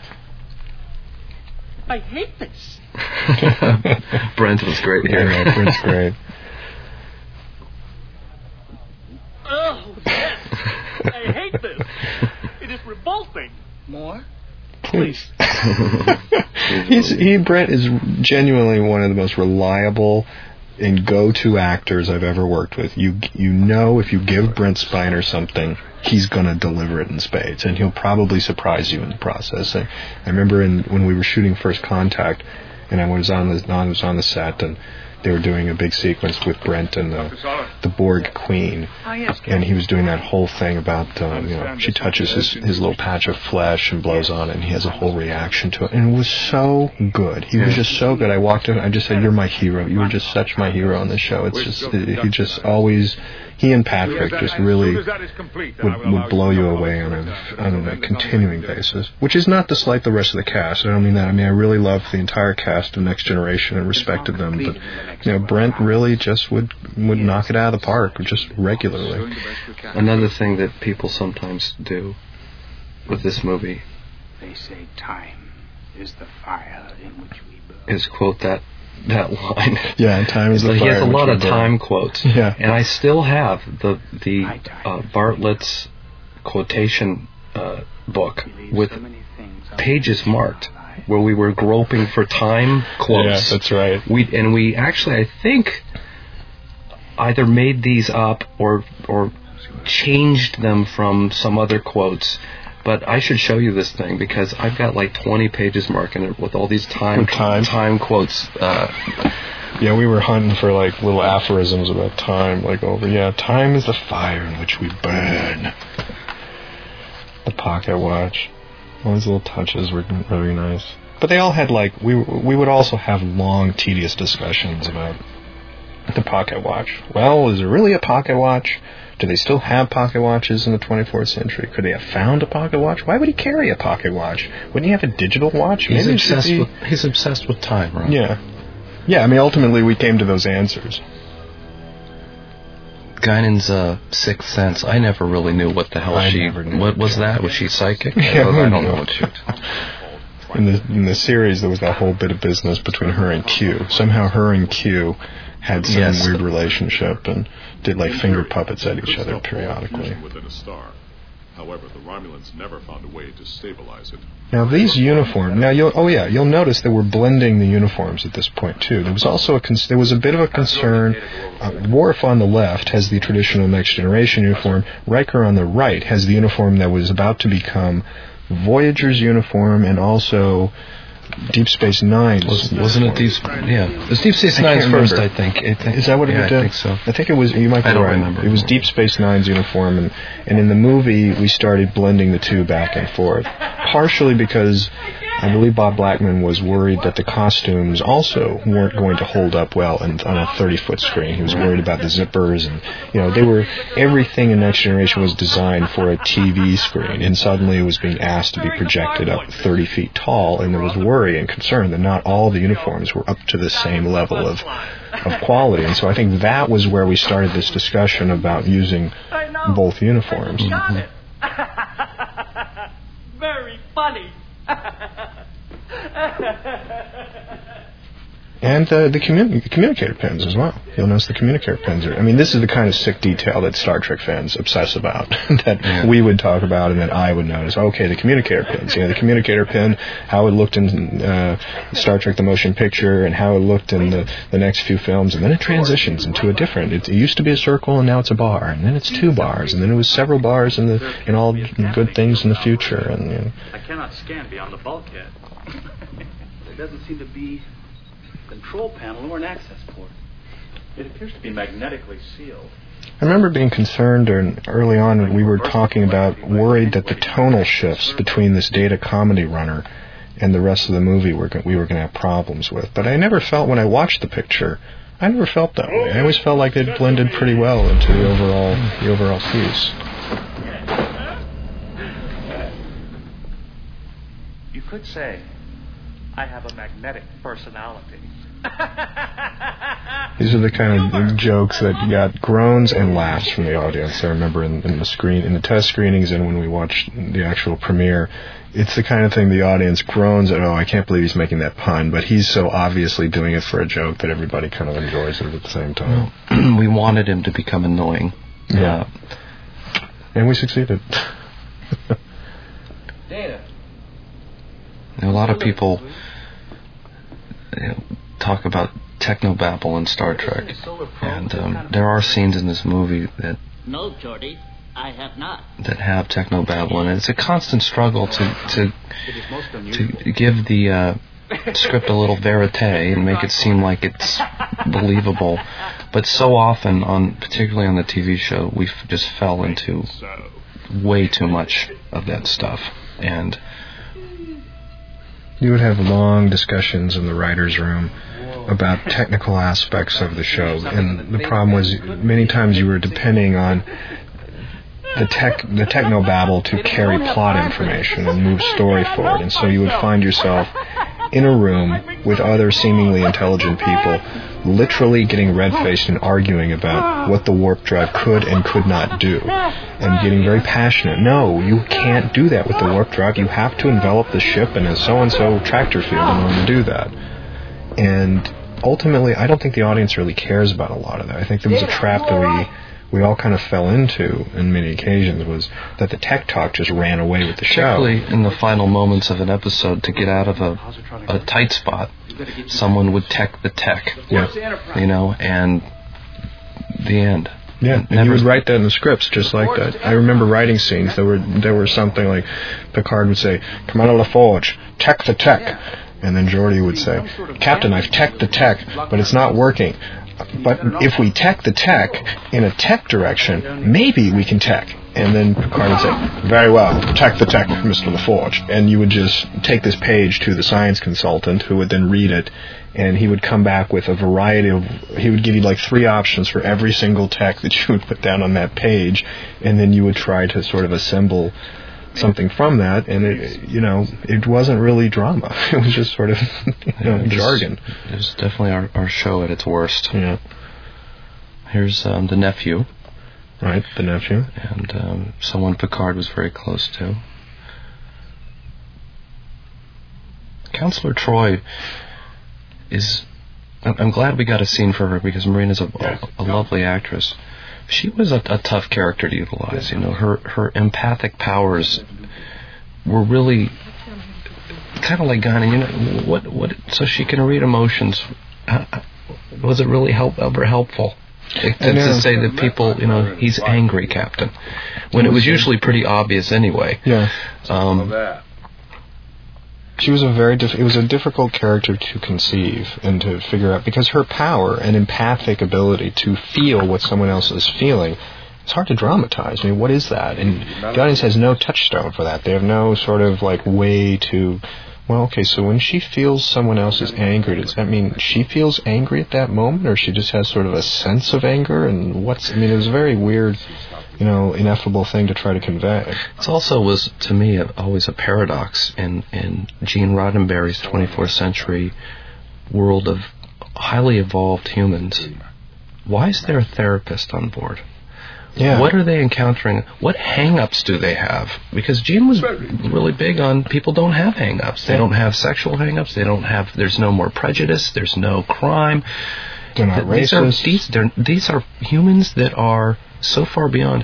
I hate this. Brent was great here. Yeah, no, Brent's great. Oh, yes. I hate this. It is revolting. More? Please. He's he Brent is genuinely one of the most reliable and go-to actors I've ever worked with. You you know if you give Brent Spiner something, he's gonna deliver it in spades, and he'll probably surprise you in the process. I, I remember in when we were shooting First Contact, and I was on the I was on the set, and they were doing a big sequence with Brent and the the Borg Queen, Ah, yes, and he was doing that whole thing about um, you know she touches his his little patch of flesh and blows on it, and he has a whole reaction to it, and it was so good. He was just so good. I walked in, I just said, "You're my hero. You were just such my hero on this show." It's just he just always. He and Patrick just really would, would blow you away on a, on a continuing basis, which is not to slight the rest of the cast. I don't mean that. I mean, I really loved the entire cast of Next Generation and respected them, but you know, Brent really just would would knock it out of the park just regularly. Another thing that people sometimes do with this movie They say time is the fire in which we burn. is quote that that line. Yeah, time is the He fire. has a which lot we of burn. time quotes. Yeah. And I still have the the uh, Bartlett's quotation uh, book with pages marked where we were groping for time quotes. Yeah, that's right. We and we actually, I think, either made these up or or changed them from some other quotes. But I should show you this thing because I've got like twenty pages marked in it with all these time With time? time quotes. Uh, Yeah, we were hunting for like little aphorisms about time, like over. Yeah, time is the fire in which we burn. The pocket watch. All these little touches were really nice. But they all had like we we would also have long, tedious discussions about the pocket watch. Well, is there really a pocket watch? Do they still have pocket watches in the twenty-fourth century? Could they have found a pocket watch? Why would he carry a pocket watch? Wouldn't he have a digital watch? he's Maybe it should obsessed be- with he's obsessed with time, right? Yeah. Yeah, I mean, ultimately we came to those answers. Guinan's uh, Sixth Sense. I never really knew what the hell I she. never knew. What was that? Was she psychic? Yeah, Well, who I don't knew? know what she. in the in the series there was that whole bit of business between her and Q. Somehow her and Q had some yes. weird relationship and did like finger puppets at each other periodically. Within a star. However, the Romulans never found a way to stabilize it. Now these uniforms. Now you'll oh yeah, you'll notice that we're blending the uniforms at this point too. There was also a con- there was a bit of a concern. Uh, Worf on the left has the traditional Next Generation uniform. Riker on the right has the uniform that was about to become Voyager's uniform and also Deep Space Nine's. Was, wasn't it Deep? Yeah, it was Deep Space Nine's first, I think. I think. Is that what it yeah, did? I think so. I think it was. You might be I don't right. remember. It was Deep Space Nine's uniform, and and in the movie we started blending the two back and forth, partially because I believe Bob Blackman was worried that the costumes also weren't going to hold up well in, on a thirty-foot screen. He was worried about the zippers, and you know they were everything in Next Generation was designed for a T V screen, and suddenly it was being asked to be projected up thirty feet tall, and there was worry and concern that not all the uniforms were up to the same level of of quality, and so I think that was where we started this discussion about using both uniforms. Mm-hmm. Very funny. And uh, the, communi- the communicator pins as well. You'll notice the communicator pins are... I mean, this is the kind of sick detail that Star Trek fans obsess about, that yeah. we would talk about and that I would notice. Okay, the communicator pins. You know, the communicator pin, how it looked in uh, Star Trek The Motion Picture and how it looked in the, the next few films. And then it transitions into a different... It, it used to be a circle and now it's a bar. And then it's two bars. And then it was several bars in, the, in all good things in the future. And you know. I cannot scan beyond the bulkhead. There doesn't seem to be... control panel or an access port. It appears to be magnetically sealed. I remember being concerned and early on when we were talking about, worried that the tonal shifts between this Data comedy runner and the rest of the movie were we were going to have problems with. But I never felt, when I watched the picture, I never felt that way. I always felt like it blended pretty well into the overall the overall piece. You could say I have a magnetic personality. These are the kind of jokes that got groans and laughs from the audience. I remember in, in the screen, in the test screenings, and when we watched the actual premiere, it's the kind of thing the audience groans at. Oh, I can't believe he's making that pun, but he's so obviously doing it for a joke that everybody kind of enjoys it at the same time. We wanted him to become annoying. Yeah, uh, and we succeeded. Data. A lot of people, you know, talk about technobabble in Star Trek, and um, there are scenes in this movie that no, Geordi, I have not. that have technobabble, and it's a constant struggle to to to give the uh, script a little verite and make it seem like it's believable. But so often, on particularly on the T V show, we f- just fell into way too much of that stuff, and. You would have long discussions in the writer's room about technical aspects of the show, and the problem was many times you were depending on the tech, the technobabble to carry plot information and move story forward, and so you would find yourself in a room with other seemingly intelligent people, literally getting red-faced and arguing about what the warp drive could and could not do, and getting very passionate. No, you can't do that with the warp drive. You have to envelop the ship in a so-and-so tractor field in order to do that. And ultimately, I don't think the audience really cares about a lot of that. I think there was a trap that we we all kind of fell into in many occasions, was that the tech talk just ran away with the show. Particularly in the final moments of an episode, to get out of a, a tight spot, someone would tech the tech. Yeah. You know, and the end. Yeah, and you would write that in the scripts just like that. I remember writing scenes. There were there were something like Picard would say, "Commander LaForge, tech the tech," and then Geordi would say, "Captain, I've teched the tech, but it's not working. But if we tech the tech in a tech direction, maybe we can tech." And then Picard would say, "Very well, tech the tech, Mister LaForge." And you would just take this page to the science consultant, who would then read it, and he would come back with a variety of... He would give you like three options for every single tech that you would put down on that page, and then you would try to sort of assemble something from that, and it, you know, it wasn't really drama. It was just sort of, you know, yeah, jargon. It was definitely our, our show at its worst. Yeah. Here's um, the nephew. Right, the nephew. And um, someone Picard was very close to. Counselor Troi is... I'm, I'm glad we got a scene for her because Marina's a, a, a lovely actress. She was a, a tough character to utilize. You know, her, her empathic powers were really kind of like Ghana. You know, what what? So she can read emotions. Uh, was it really help ever helpful to, to say that people, you know, he's angry, Captain, when it was usually pretty obvious anyway. Yeah. Um, She was a very diff- it was a difficult character to conceive and to figure out because her power and empathic ability to feel what someone else is feeling, it's hard to dramatize. I mean, what is that? And the audience has no touchstone for that. They have no sort of like way to, well, okay, so when she feels someone else is angry, does that mean she feels angry at that moment, or she just has sort of a sense of anger? And what's, I mean, it was a very weird, you know, ineffable thing to try to convey. It also was, to me, a, always a paradox in, in Gene Roddenberry's twenty-fourth century world of highly evolved humans. Why is there a therapist on board? Yeah. What are they encountering? What hang-ups do they have? Because Gene was really big on people don't have hang-ups. They don't have sexual hang-ups. They don't have, there's no more prejudice. There's no crime. They're not these racist. Are, these, they're, these are humans that are so far beyond,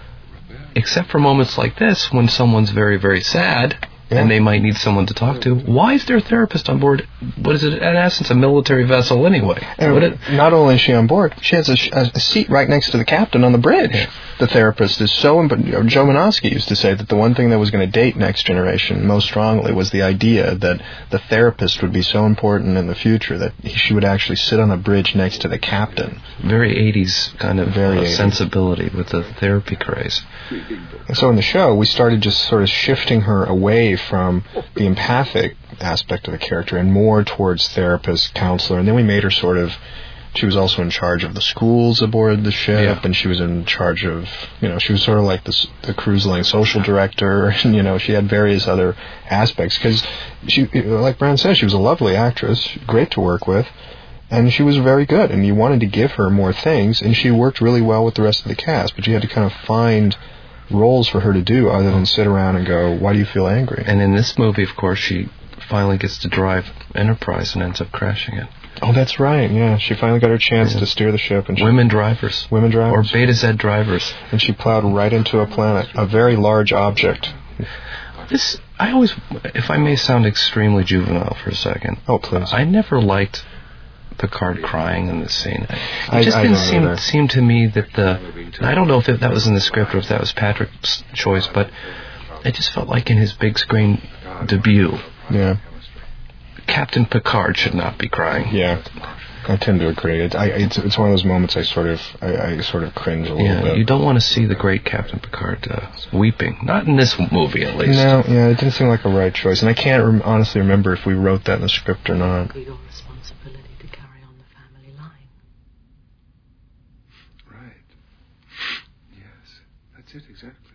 except for moments like this when someone's very, very sad yeah. and they might need someone to talk to. Why is there a therapist on board? What is it, in essence, a military vessel anyway? And it, not only is she on board, she has a, a seat right next to the captain on the bridge. Yeah. The therapist is so... Imp- Joe Menosky used to say that the one thing that was going to date Next Generation most strongly was the idea that the therapist would be so important in the future that she would actually sit on a bridge next to the captain. Very eighties kind of Very uh, sensibility with the therapy craze. And so in the show, we started just sort of shifting her away from the empathic aspect of the character and more towards therapist, counselor, and then we made her sort of... She was also in charge of the schools aboard the ship, yeah. and she was in charge of, you know, she was sort of like the, the cruise line social director, and, you know, she had various other aspects, because she, like Brown said, she was a lovely actress, great to work with, and she was very good, and you wanted to give her more things, and she worked really well with the rest of the cast, but you had to kind of find roles for her to do other than sit around and go, why do you feel angry? And in this movie, of course, she finally gets to drive Enterprise and ends up crashing it. Oh, that's right, yeah. She finally got her chance yeah. to steer the ship. And she, women drivers. Women drivers. Or Beta Z drivers. And she plowed right into a planet, a very large object. This, I always, if I may sound extremely juvenile for a second. Oh, please. I never liked Picard crying in this scene. It I, just I didn't don't seem, seem to me that the, I don't know if it, that was in the script or if that was Patrick's choice, but it just felt like in his big screen debut. Yeah. Captain Picard should not be crying. Yeah, I tend to agree. It, I, it's it's one of those moments I sort of I, I sort of cringe a little yeah, bit. You don't want to see the great Captain Picard uh, weeping. Not in this movie, at least. No, yeah, it didn't seem like a right choice, and I can't rem- honestly remember if we wrote that in the script or not. Your responsibility to carry on the family line. Right. Yes, that's it exactly.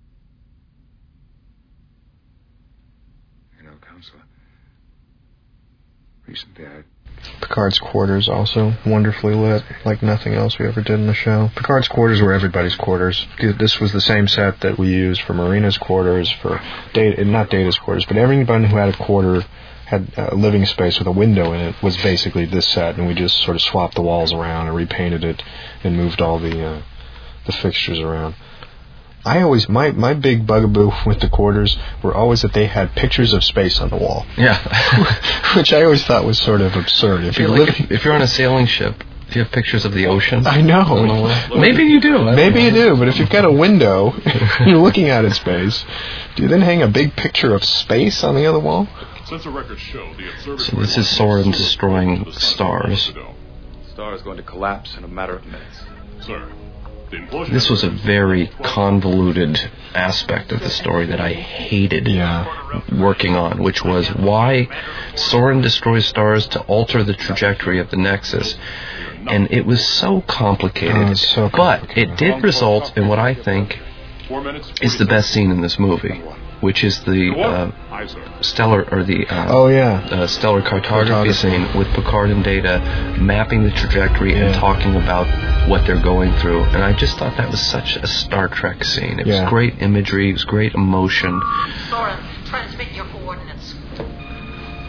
You know, Counselor. Recently, I... Picard's quarters also wonderfully lit, like nothing else we ever did in the show. Picard's quarters were everybody's quarters. This was the same set that we used for Marina's quarters, for Data, not Data's quarters, but everyone who had a quarter, had a living space with a window in it, was basically this set, and we just sort of swapped the walls around and repainted it and moved all the uh, the fixtures around. I always, my, my big bugaboo with the quarters were always that they had pictures of space on the wall. Yeah. Which I always thought was sort of absurd. If you're, like living, if, if you're on a sailing ship, do you have pictures of the ocean? I know. Maybe you do. Maybe you do, but if you've got a window, you're looking out at space, do you then hang a big picture of space on the other wall? Sensor records show the observatory. So this is Soren destroying stars. The star is going to collapse in a matter of minutes. Sir. This was a very convoluted aspect of the story that I hated yeah. working on, which was why Soren destroys stars to alter the trajectory of the Nexus. And it was so complicated. Oh, so complicated. But it did result in what I think is the best scene in this movie, which is the uh, stellar or the uh, oh yeah uh, stellar cartography, cartography scene with Picard and Data mapping the trajectory yeah. and talking about what they're going through. And I just thought that was such a Star Trek scene. It yeah. was great imagery. It was great emotion. Soren, transmit your coordinates.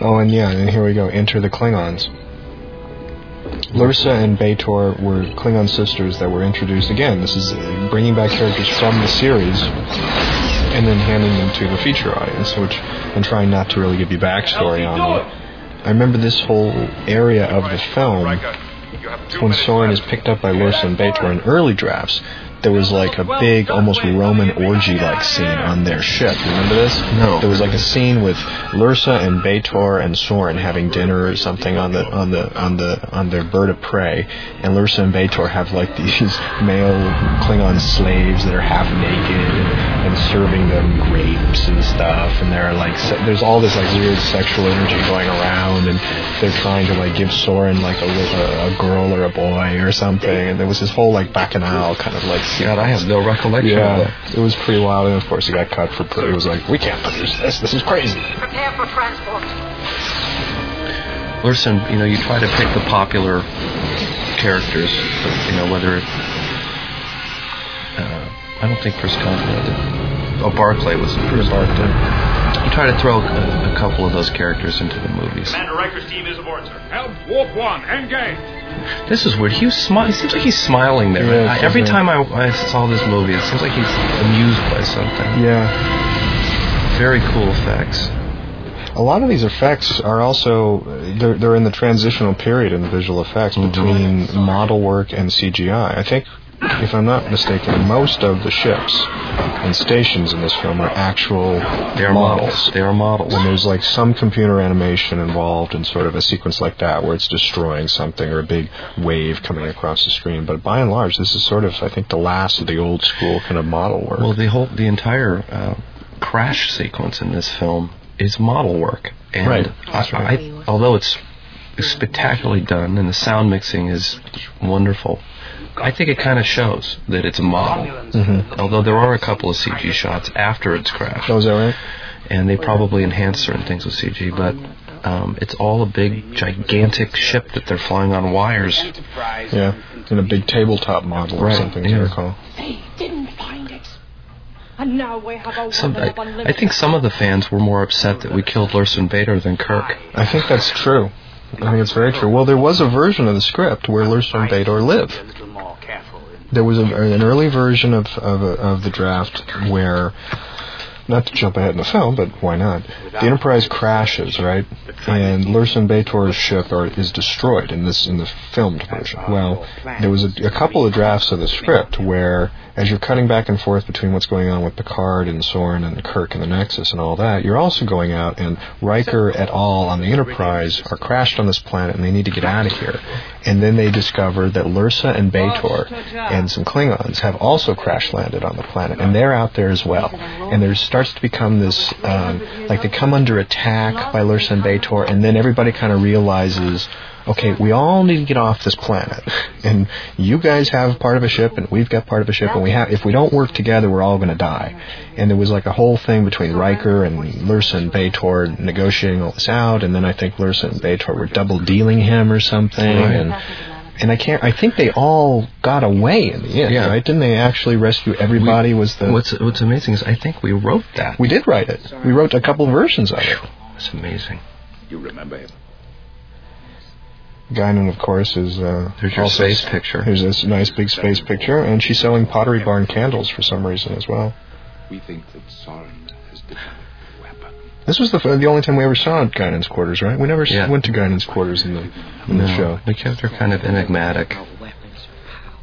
Oh, and yeah, and here we go. Enter the Klingons. Lursa and B'Etor were Klingon sisters that were introduced. Again, this is bringing back characters from the series and then handing them to the feature audience, which and trying not to really give you backstory on them. I remember this whole area of the film when Soren is picked up by Lursa and B'Etor in early drafts. There was like a big, almost Roman orgy-like scene on their ship. Remember this? No. There was like a scene with Lursa and B'Etor and Soren having dinner or something on the on the on the on their bird of prey, and Lursa and B'Etor have like these male Klingon slaves that are half naked and, and serving them grapes and stuff, and they're like se- there's all this like weird sexual energy going around, and they're trying to like give Soren like a, a, a girl or a boy or something, and there was this whole like bacchanal kind of like. God, I have no recollection yeah, of that. It was pretty wild, and of course it got cut for. It was like, we can't produce this. This is crazy. Prepare for transport. Lursa, you know, you try to pick the popular characters, you know, whether it, uh, I don't think Chris Conklin did. Oh, Barclay was the first. Barclay. You try to throw a, a couple of those characters into the movies. Commander Riker's team is aboard, sir. Help, Warp One, engage! This is weird. He, was smi- he seems like he's smiling there. Yeah, I, every okay. time I, I saw this movie, it seems like he's amused by something. Yeah. Very cool effects. A lot of these effects are also, they're, they're in the transitional period in visual effects Mm-hmm. between model work and C G I. I think, if I'm not mistaken, most of the ships and stations in this film are actual they are models. models. They are models. And there's like some computer animation involved in sort of a sequence like that where it's destroying something or a big wave coming across the screen. But by and large, this is sort of, I think, the last of the old school kind of model work. Well, the whole, the entire uh, crash sequence in this film is model work. And right. That's I, right. I, although it's spectacularly done and the sound mixing is wonderful, I think it kind of shows that it's a model. Mm-hmm. Although there are a couple of C G shots after it's crashed. Oh, is that right? And they probably enhance certain things with C G, but um, it's all a big, gigantic ship that they're flying on wires. Yeah, in a big tabletop model or Right, something, yeah. as I recall. They didn't find it. And now we have a Some, weapon I, of unlimited I think some of the fans were more upset that we killed Lursa and B'Etor than Kirk. I think that's true. I think it's very true. Well, there was a version of the script where Lursa and B'Etor live. There was a, an early version of of, of the draft where, not to jump ahead in the film, but why not? The Enterprise crashes, right? And Lursa and B'Etor's ship are, is destroyed in this in the filmed version. Well, there was a, a couple of drafts of the script where, as you're cutting back and forth between what's going on with Picard and Soren and Kirk and the Nexus and all that, you're also going out and Riker et al. On the Enterprise are crashed on this planet and they need to get out of here. And then they discover that Lursa and B'Etor and some Klingons have also crash landed on the planet, and they're out there as well. And there starts to become this, um, like they come under attack by Lursa and B'Etor, and then everybody kind of realizes, okay, we all need to get off this planet, and you guys have part of a ship, and we've got part of a ship, and we have, if we don't work together, we're all going to die. And there was like a whole thing between Riker and Lursa and B'Etor negotiating all this out, and then I think Lursa and B'Etor were double dealing him or something, Right. and and I can't. I think they all got away in the end, Yeah. right? Didn't they actually rescue everybody? We, was the what's what's amazing is I think we wrote that. we did write it. We wrote a couple versions of it. It's amazing. You remember him? Guinan, of course, is uh, There's your also space picture. Here's this nice big space picture, and she's selling Pottery Barn candles for some reason as well. We think that Soren has developed a weapon. This was the the only time we ever saw Guinan's quarters, right? We never s Yeah. went to Guinan's quarters in the in the No, show. we kept her kind of enigmatic. Weapons or power.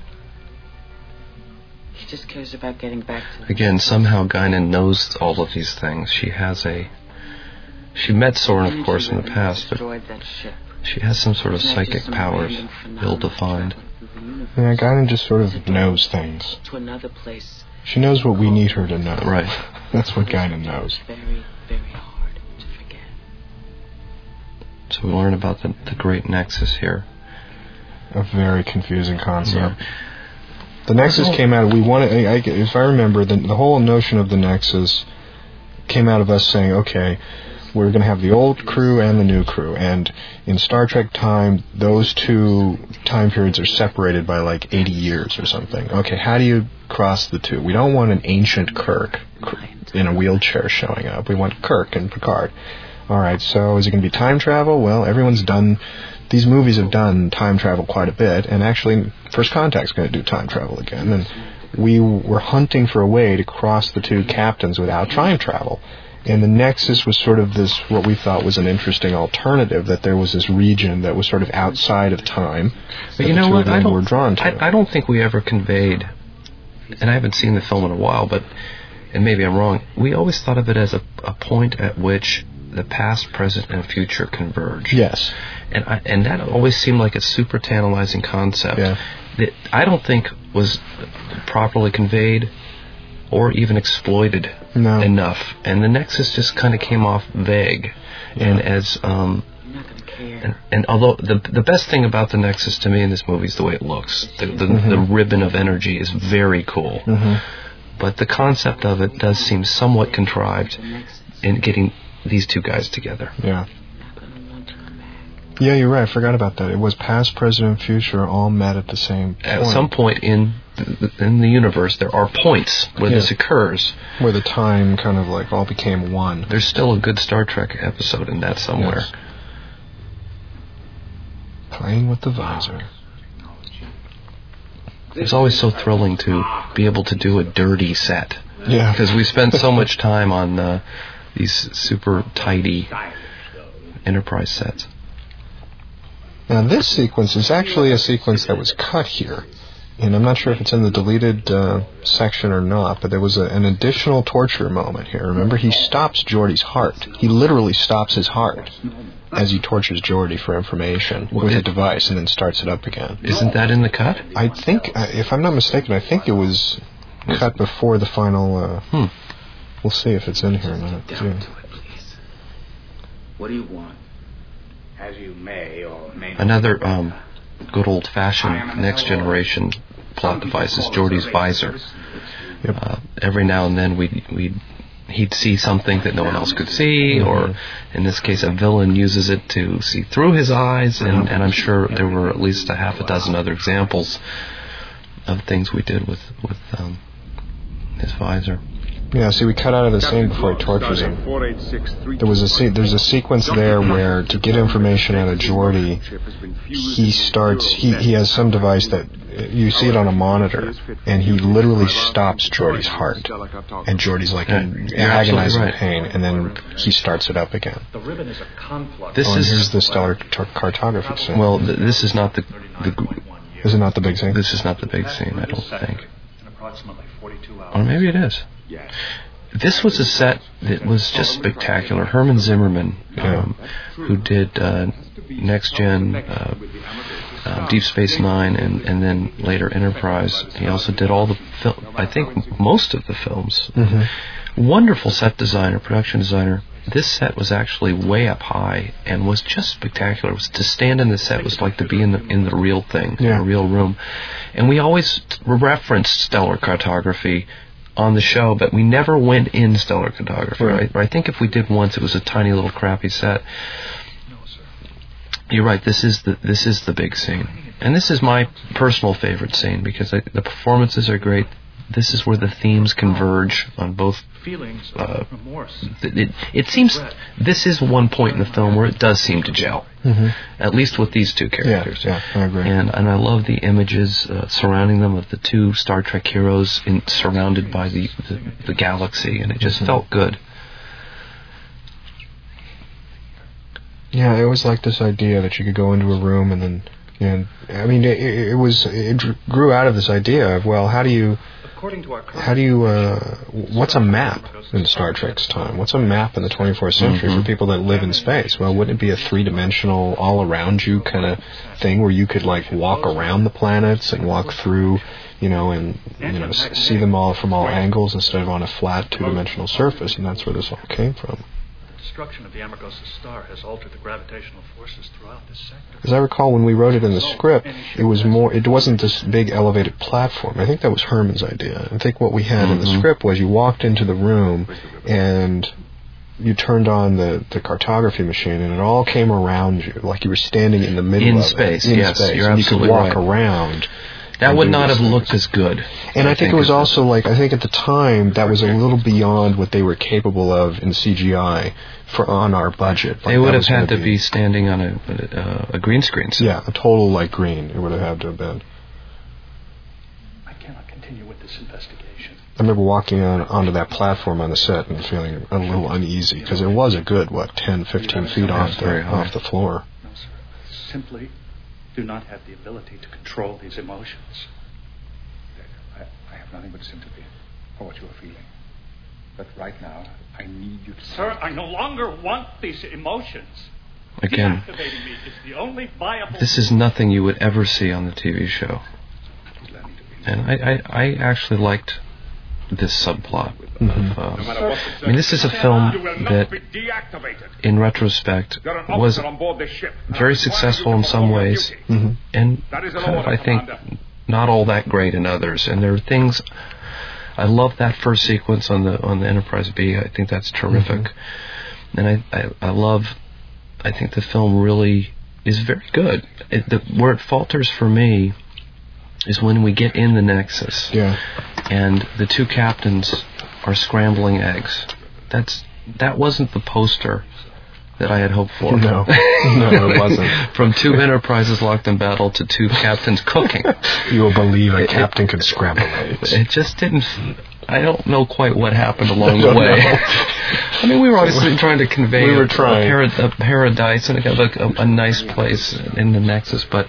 He just cares about getting back to Again, somehow Guinan knows all of these things. She has a... She met Soren, of course, in the past, but destroyed that ship. she has some sort of psychic powers, ill-defined. Yeah, Guinan just sort of knows things. To another place. She knows what we need her to know. Right. That's what Guinan knows. Very, very hard to forget. So we learn about the, the Great Nexus here. A very confusing concept. Yeah. The Nexus came out. We wanted, I, I, if I remember, the, the whole notion of the Nexus came out of us saying, okay, we're going to have the old crew and the new crew, and in Star Trek time, those two time periods are separated by like eighty years or something. Okay, how do you cross the two? We don't want an ancient Kirk in a wheelchair showing up. We want Kirk and Picard. all right, so is it going to be time travel? Well, everyone's done, these movies have done time travel quite a bit, and actually First Contact's going to do time travel again, and we were hunting for a way to cross the two captains without time travel. And the Nexus was sort of this, what we thought was an interesting alternative, that there was this region that was sort of outside of time. But you know what? I don't, were drawn to. I, I don't think we ever conveyed, and I haven't seen the film in a while, but, and maybe I'm wrong, we always thought of it as a, a point at which the past, present, and future converge. Yes. And I, and that always seemed like a super tantalizing concept yeah. that I don't think was properly conveyed or even exploited no. enough. And the Nexus just kind of came off vague. Yeah. And as um and, and although the the best thing about the Nexus to me in this movie is the way it looks. The the, mm-hmm. the ribbon of energy is very cool. Mm-hmm. But the concept of it does seem somewhat contrived in getting these two guys together. Yeah. Yeah, you're right. I forgot about that. It was past, present, and future all met at the same point. At some point in the, in the universe, there are points where yeah. this occurs. Where the time kind of like all became one. There's still a good Star Trek episode in that somewhere. Yes. Playing with the visor. It's always so thrilling to be able to do a dirty set. Yeah. Because we spend so much time on uh, these super tidy Enterprise sets. Now this sequence is actually a sequence that was cut here. And I'm not sure if it's in the deleted uh, section or not, but there was a, an additional torture moment here. Remember, he stops Geordi's heart. He literally stops his heart as he tortures Geordi for information well, with it, a device and then starts it up again. Isn't that in the cut? I think, uh, if I'm not mistaken, I think it was cut before the final... Uh, hmm. We'll see if it's in here or not. Down to it, please. What do you want? As you may or may not. Another um, good old-fashioned next-generation plot device is Geordi's visor. Yep. Uh, every now and then we'd, we'd, he'd see something that no one else could see, mm-hmm. or in this case a villain uses it to see through his eyes, and, and I'm sure there were at least a half a dozen other examples of things we did with, with um, his visor. Yeah, see, we cut out of the scene before he tortures him. There was a se- there's a sequence there where, to get information out of Geordi, he starts, he, he has some device that, you see it on a monitor, and he literally stops Geordi's heart. And Geordi's like in yeah, agonizing right. pain, and then he starts it up again. The ribbon is a conflict. This oh, is here's the stellar tar- cartography scene. Well, th- this is not the, the... Is it not the big scene? This is not the big scene, I don't think. Approximately forty-two hours. Or maybe it is. This was a set that was just spectacular. Herman Zimmerman, um, who did uh, Next Gen, uh, uh, Deep Space Nine, and, and then later Enterprise. He also did all the fil- I think most of the films. Mm-hmm. Wonderful set designer, production designer. This set was actually way up high and was just spectacular. It was, to stand in the set was like to be in the in the real thing, yeah. in a real room. And we always referenced stellar cartography on the show, but we never went in stellar cartography. Right. Right? I think if we did once, it was a tiny little crappy set. You're right. This is the this is the big scene, and this is my personal favorite scene because I, the performances are great. This is where the themes converge on both. Feelings uh, of remorse. It, it, it seems this is one point in the film where it does seem to gel, mm-hmm. at least with these two characters. Yeah, yeah, I agree. And and I love the images uh, surrounding them of the two Star Trek heroes in, surrounded by the, the the galaxy, and it just mm-hmm. felt good. Yeah, I always liked this idea that you could go into a room and then, and I mean, it, it was it grew out of this idea of, well, how do you, how do you, uh, what's a map in Star Trek's time? What's a map in the twenty-fourth century mm-hmm. for people that live in space? Well, wouldn't it be a three-dimensional, all-around-you kind of thing where you could like walk around the planets and walk through, you know, and you know, s- see them all from all angles instead of on a flat two-dimensional surface? And that's where this all came from. Destruction of the Amargosa star has altered the gravitational forces throughout this sector. As I recall, when we wrote it in the script, it was more. It wasn't this big elevated platform. I think that was Herman's idea. I think what we had mm-hmm. in the script was you walked into the room and you turned on the, the cartography machine, and it all came around you, like you were standing in the middle in of space. it. In yes, space, you're and absolutely you could walk right. around. That would not have things. looked as good. And I, I think, think it was also the, like, I think at the time, that was a little beyond what they were capable of in C G I for on our budget. Like, they would have had to be, be standing on a, a, a green screen. So. Yeah, a total like green. It would have had to have been. I cannot continue with this investigation. I remember walking on onto that platform on the set and feeling a little uneasy because it was a good, what, ten, fifteen feet off the, off the floor. No, sir. I simply do not have the ability to control these emotions. I, I have nothing but sympathy for what you are feeling. But right now, I need you to... Sir, I no longer want these emotions. Again, Deactivating me is the only viable... This is nothing you would ever see on the T V show. And I, I, I actually liked this subplot. Mm-hmm. Of, uh, I mean, this is a film that, in retrospect, was very successful in some ways, mm-hmm. and kind of, I think, not all that great in others. And there are things... I love that first sequence on the on the Enterprise B. I think that's terrific. Mm-hmm. And I, I, I love... I think the film really is very good. It, the, where it falters for me is when we get in the Nexus. Yeah. And the two captains are scrambling eggs. That's that wasn't the poster that I had hoped for. No, no, it wasn't. From two Enterprises locked in battle to two captains cooking. You will believe a captain could scramble eggs. It just didn't... I don't know quite what happened along the way. I mean, we were obviously trying to convey we were a, trying. A, parad- a paradise and a, a, a nice place in the Nexus, but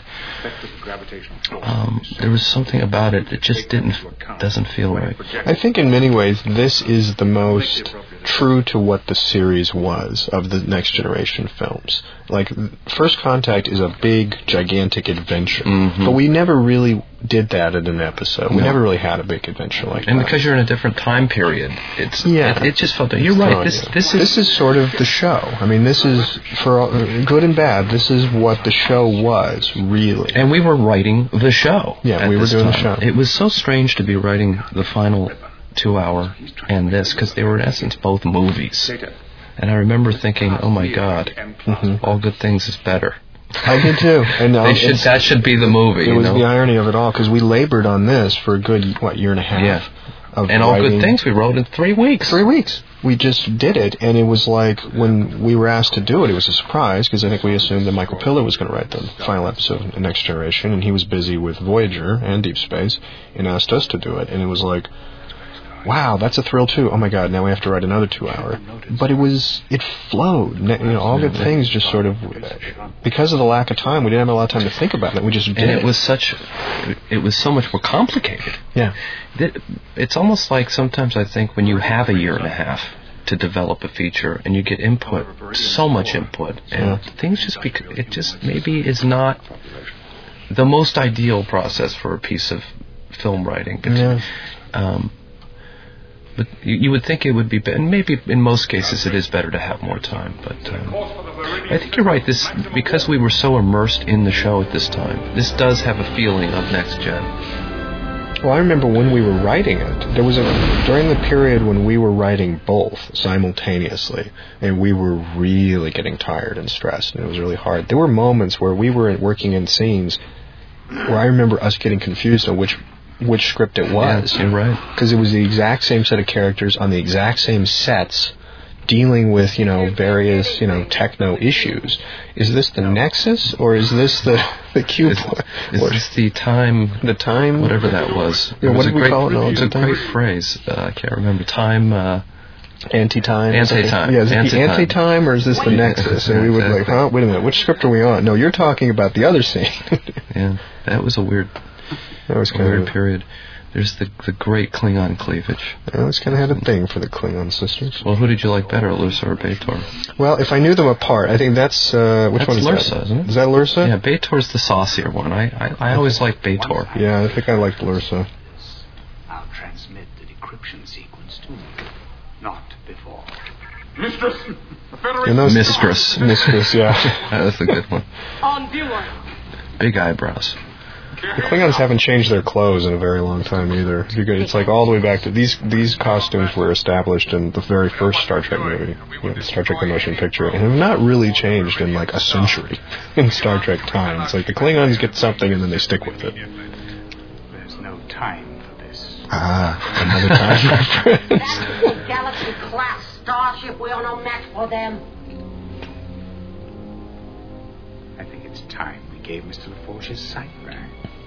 um, there was something about it that just didn't doesn't feel right. I think in many ways this is the most true to what the series was of the Next Generation films. Like, First Contact is a big, gigantic adventure, mm-hmm. but we never really did that in an episode. We no. never really had a big adventure like and that. And because you're in a different time period, it's yeah. it, it just felt... You're right. Oh, this yeah. this is this is sort of the show. I mean, this is, for all, good and bad, this is what the show was, really. And we were writing the show. Yeah, we were doing time. the show. It was so strange to be writing the final two hour and this, because they were in essence both movies. And I remember thinking, oh my God, mm-hmm. All Good Things is better. I did too. And um, they should, that should be the movie. It you was know? The irony of it all, because we labored on this for a good, what, year and a half. Yeah. Of and writing. All Good Things we wrote in three weeks. Three weeks. We just did it, and it was like, when we were asked to do it, it was a surprise, because I think we assumed that Michael Piller was going to write the final episode of Next Generation, and he was busy with Voyager and Deep Space, and asked us to do it, and it was like, wow, that's a thrill too. Oh my God, now we have to write another two hour. But it was, it flowed. You know, All Good Things just sort of, because of the lack of time, we didn't have a lot of time to think about it. We just did and it. it was such, it was so much more complicated. Yeah. It's almost like sometimes I think when you have a year and a half to develop a feature and you get input, so much input, and yeah. things just, bec- it just maybe is not the most ideal process for a piece of film writing. But, yeah. Um, But you, you would think it would be better, and maybe in most cases it is better to have more time. But um, I think you're right. This, because we were so immersed in the show at this time, this does have a feeling of Next Gen. Well, I remember when we were writing it, there was a during the period when we were writing both simultaneously, and we were really getting tired and stressed, and it was really hard. There were moments where we were working in scenes where I remember us getting confused on which. which script it was. Yeah, you're right. Because it was the exact same set of characters on the exact same sets, dealing with, you know, various, you know, techno issues. Is this the Nexus, or is this the the cube? Is, is this the time? The time? Whatever that was. Yeah, it was what did we great, call it? No, it's a great phrase. Uh, I can't remember. Time... Uh, Anti-time? Anti-time. Yeah, is it anti-time. the anti-time, or is this the Nexus? And we would like, huh, wait a minute, which script are we on? No, you're talking about the other scene. Yeah, that was a weird... That was kind a weird of period. There's the the great Klingon cleavage. I always kind of had a thing for the Klingon sisters. Well, who did you like better, Lursa or B'Etor? Well, if I knew them apart, I think that's uh, which that's one is Lursa, that? Isn't it? Is that Lursa? Yeah, B'Etor's the saucier one. I I, I always liked B'Etor. Yeah, I think I liked Lursa. I'll transmit the decryption sequence to you. Not before. Mistress, the Federation. Those, Mistress, Mistress, yeah, that's a good one. On viewer. Big eyebrows. The Klingons haven't changed their clothes in a very long time either. It's like all the way back to these these costumes were established in the very first Star Trek movie, you know, Star Trek the Motion Picture, and have not really changed in like a century in Star Trek time. It's like the Klingons get something and then they stick with it. time for this. Ah, another time reference. That Galaxy-class starship, we are no match for them. I think it's time we gave Mister LaForge his sight back.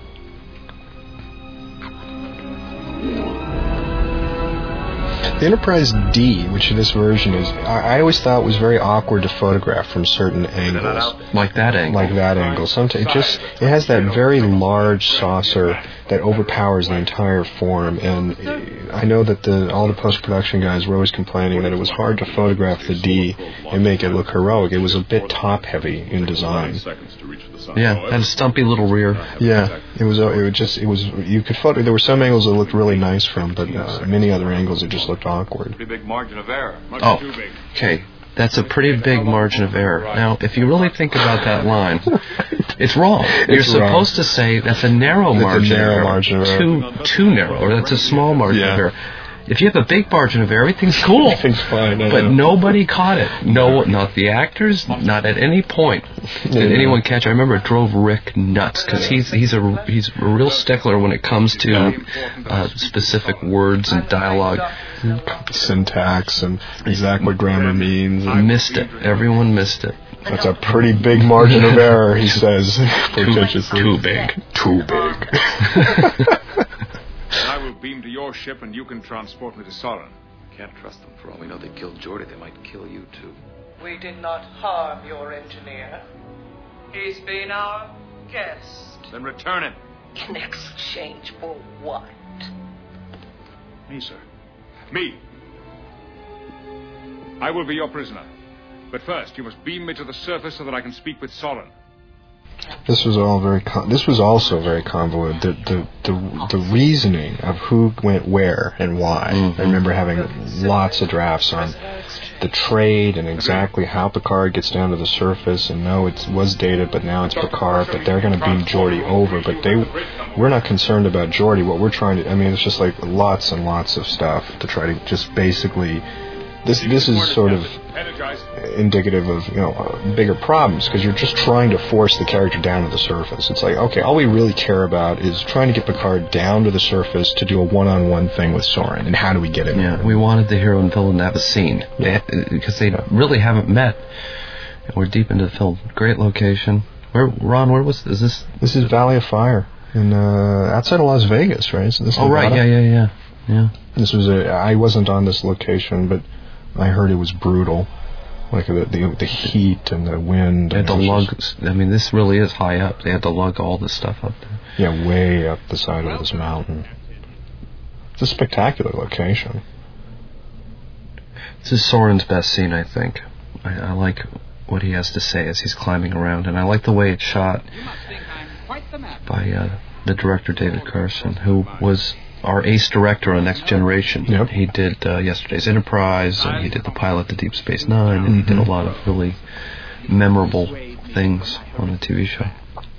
The Enterprise D, which in this version is, I, I always thought was very awkward to photograph from certain angles. Like that angle. Like that angle. Sometimes it just, it has that very large saucer that overpowers the entire form, and I know that the all the post-production guys were always complaining that it was hard to photograph the D and make it look heroic. It was a bit top-heavy in design. Yeah, had a stumpy little rear. Yeah, it was. It was just. It was. You could photo. There were some angles that looked really nice from, but uh, many other angles it just looked awkward. Pretty big margin of error. Much oh, too big. Okay. That's a pretty big margin of error. Now, if you really think about that line, it's wrong. You're it's supposed wrong. to say that's a narrow margin, a narrow of error. margin of error. Too, too narrow, or that's a small margin yeah. of error. If you have a big margin of error, everything's cool. Everything's fine. I but know. nobody caught it. No, not the actors. Not at any point did yeah. anyone catch it. I remember it drove Rick nuts because he's he's a he's a real stickler when it comes to uh, specific words and dialogue, syntax, and exactly what grammar means. And missed it. Everyone missed it. That's a pretty big margin of error, he says, portentously. Too big. Too big. I will beam to your ship and you can transport me to Soren. Can't trust them. For all we know, they killed Geordi. They might kill you, too. We did not harm your engineer. He's been our guest. Then return him. In exchange for what? Me, sir. Me. I will be your prisoner. But first, you must beam me to the surface so that I can speak with Soren. This was all very. Con- this was also very convoluted. The, the the the reasoning of who went where and why. Mm-hmm. I remember having lots of drafts on the trade and exactly how Picard gets down to the surface. And no, it was Data, but now it's Picard. But they're going to beam Geordi over. But they, we're not concerned about Geordi. What we're trying to. I mean, it's just like lots and lots of stuff to try to just basically. This this is sort of indicative of, you know, uh, bigger problems, because you're just trying to force the character down to the surface. It's like, okay, all we really care about is trying to get Picard down to the surface to do a one-on-one thing with Soren, and how do we get him? Yeah, we wanted the hero and villain to have a scene, yeah. because they really haven't met. We're deep into the film. Great location. Where, Ron? Where was is this? This is Valley of Fire in uh, outside of Las Vegas, right? So this oh, right. Yeah, yeah, yeah, yeah. This was a. I wasn't on this location, but I heard it was brutal, like the the, the heat and the wind. They had to lug. I mean, this really is high up. They had to lug all this stuff up there. Yeah, way up the side of this mountain. It's a spectacular location. This is Soren's best scene, I think. I, I like what he has to say as he's climbing around, and I like the way it's shot by uh, the director David Carson, who was our ace director on Next Generation. Yep. He did uh, Yesterday's Enterprise, and he did the pilot to Deep Space Nine, and mm-hmm. he did a lot of really memorable things on the T V show.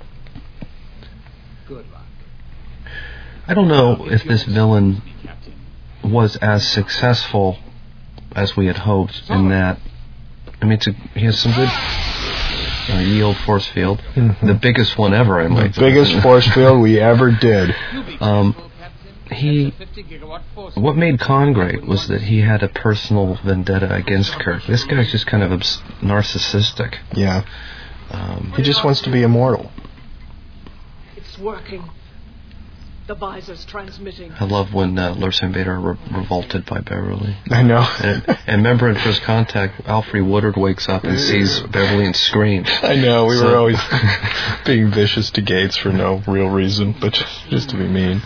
I don't know if this villain was as successful as we had hoped in that. I mean, it's a, he has some good uh, yield force field. Mm-hmm. The biggest one ever, I might say. The biggest force field we ever did. Um, he, what made Khan great was that he had a personal vendetta against Kirk. This guy's just kind of obs- narcissistic. Yeah. Um, he just wants to be immortal. It's working. The visor's transmitting. I love when uh, Lursa and Beta are re- revolted by Beverly. I know. and, and remember in First Contact, Alfred Woodard wakes up and sees Beverly and screams. I know. We so. were always being vicious to Gates for no real reason, but just, just to be mean.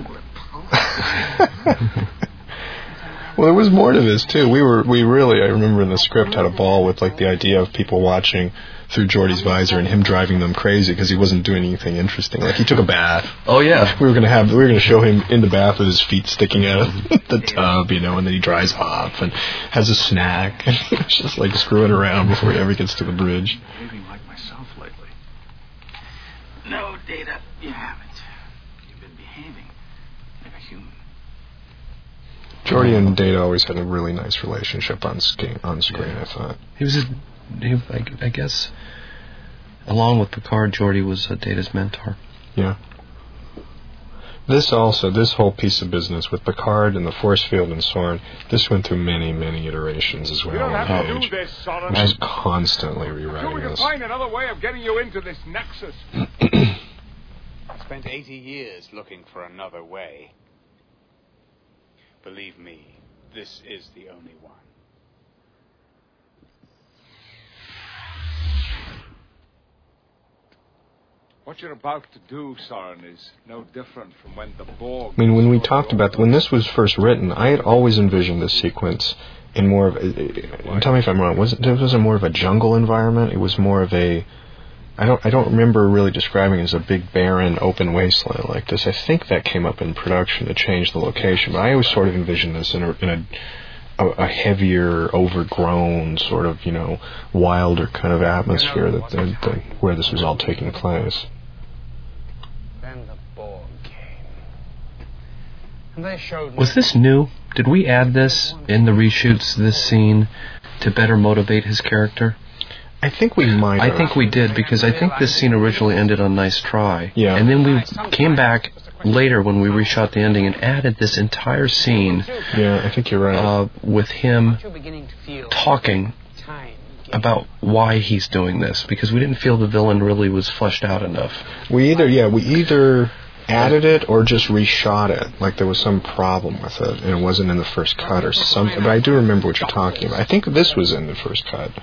Well, there was more to this too. We were, we really, I remember in the script had a ball with like the idea of people watching through Geordi's visor and him driving them crazy because he wasn't doing anything interesting. Like he took a bath. Oh yeah. We were gonna have, we were gonna show him in the bath with his feet sticking out of the tub, you know, and then he dries off and has a snack and it's just like screwing around before he ever gets to the bridge. Behaving like myself lately. No, Data, you haven't. You've been behaving like a human. Geordi and Data always had a really nice relationship on screen. On screen, yeah. I thought he was, a, he, I, I guess, along with Picard, Geordi was uh, Data's mentor. Yeah. This also, this whole piece of business with Picard and the force field and Soren, this went through many, many iterations as well. We don't have to Page. do this, Soren. I was constantly rewriting Sure, we can this. find another way of getting you into this nexus. I spent eighty years looking for another way. Believe me, this is the only one. What you're about to do, Soren, is no different from when the Borg... I mean, when we talked about, when this was first written, I had always envisioned this sequence in more of, a, tell me if I'm wrong, was it, it wasn't more of a jungle environment? It was more of a, I don't I don't remember really describing it as a big barren open wasteland like this. I think that came up in production to change the location, but I always sort of envisioned this in a, in a A, a heavier, overgrown, sort of, you know, wilder kind of atmosphere that, that, that where this was all taking place. Then the Borg came. And they showed me... Was this new? Did we add this in the reshoots, this scene, to better motivate his character? I think we might have. I think we did, because I think this scene originally ended on Nice Try. Yeah. And then we came back later when we reshot the ending and added this entire scene. Yeah, I think you're right. Uh, with him talking about why he's doing this, because we didn't feel the villain really was fleshed out enough. We either, yeah, we either added it or just reshot it, like there was some problem with it, and it wasn't in the first cut or something. But I do remember what you're talking about. I think this was in the first cut.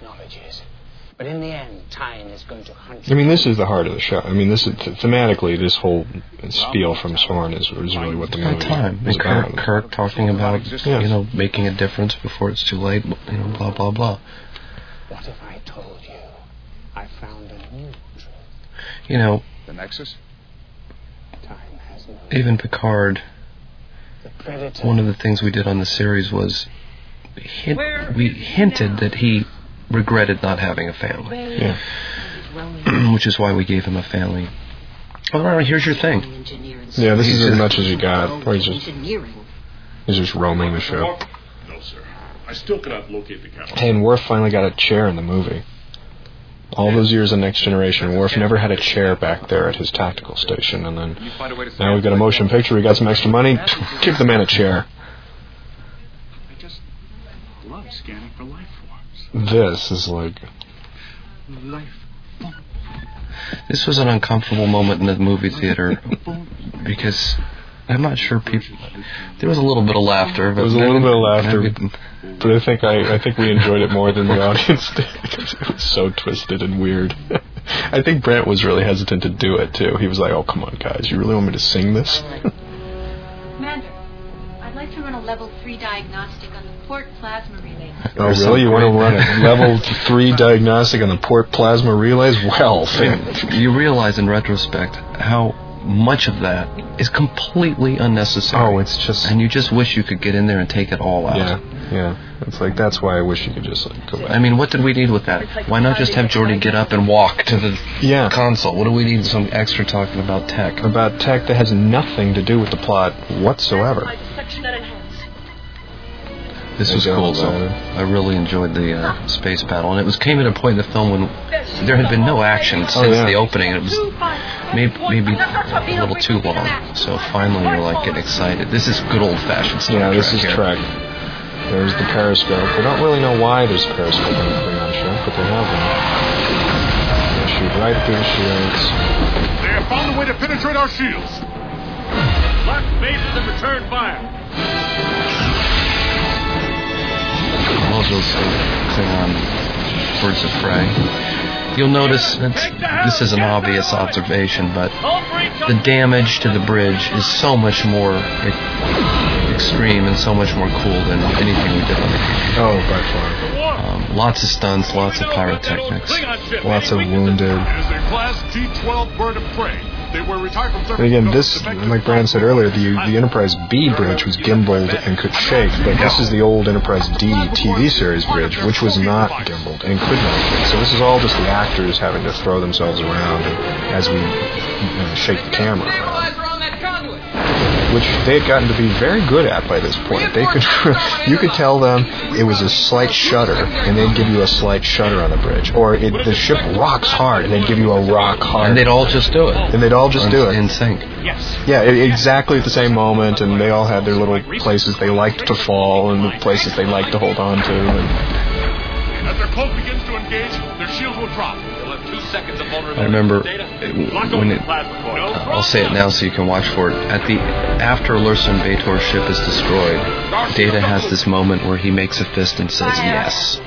But in the end, Tyne is going to hunt. I mean, this is the heart of the show. I mean, this is th- thematically, this whole spiel from Soren is, is really what the movie Good time. is And Kirk, about. Kirk talking about, Yes. you know, making a difference before it's too late, you know, blah, blah, blah. What if I told you I found a new truth? You know, The Nexus? Time has no... even Picard, The Predator... one of the things we did on the series was hint, we hinted that he regretted not having a family. Yeah. Which is why we gave him a family. All right, here's your thing. Yeah, this He's is as just- much as you got. Or he's just, he's just roaming the show. No, sir. I still cannot locate the camera. Hey, and Worf finally got a chair in the movie. All those years of Next Generation, Worf never had a chair back there at his tactical station, and then now we've got a motion picture, we got some extra money, give the man a chair. I just love scanning for life forms. This is like... Life. This was an uncomfortable moment in the movie theater because I'm not sure people... There was a little bit of laughter. But There was a little bit of laughter, but I think I, I think we enjoyed it more than the audience did because it was so twisted and weird. I think Brent was really hesitant to do it too. He was like, "Oh, come on, guys, you really want me to sing this?" Commander, I'd like to run a level three diagnostic on the port plasma relay. Oh, really? You want to run a level three diagnostic on the port plasma relays? Well, you realize in retrospect how much of that is completely unnecessary. Oh, it's just... And you just wish you could get in there and take it all out. Yeah, yeah. It's like, that's why I wish you could just like, go back. I mean, what did we need with that? Why not just have Geordi get up and walk to the yeah. console? What do we need some extra talking about tech? About tech that has nothing to do with the plot whatsoever. This was cool, though. I really enjoyed the uh, space battle, and it was came at a point in the film when there had been no action since oh, yeah. the opening. It was maybe, maybe a little too long. So finally, you're like getting excited. This is good old-fashioned Star Yeah, Trek this is here. Trek. There's the periscope. We don't really know why there's a periscope on the Klingon show, but they have one. They shoot right through the shields. They have found a way to penetrate our shields. Lock bases and return fire. All those Klingon birds of prey. You'll notice, it's, this is an obvious observation, but the damage to the bridge is so much more e- extreme and so much more cool than anything we did on the T V. Oh, by far. Um, lots of stunts, lots of pyrotechnics, lots of wounded. It is a Class T twelve bird of prey. They were retired from service. And again, this, like Brandon said earlier, the the Enterprise B bridge was gimbaled and could shake, but this is the old Enterprise D T V series bridge, which was not gimbaled and could not shake. So this is all just the actors having to throw themselves around as we uh, shake the camera around. which they had gotten to be very good at by this point. They could, you could tell them it was a slight shudder, and they'd give you a slight shudder on the bridge, or it, the ship rocks hard, and they'd give you a rock hard. And they'd all just do it. And they'd all just in, do it in sync. Yes. Yeah, it, exactly at the same moment, and they all had their little places they liked to fall, and the places they liked to hold on to. And as their cloak begins to engage, their shields will drop. They'll have two seconds of vulnerability. I remember when it, uh, I'll say it now so you can watch for it. At the after Lursen Bator's ship is destroyed, Data has this moment where he makes a fist and says yes.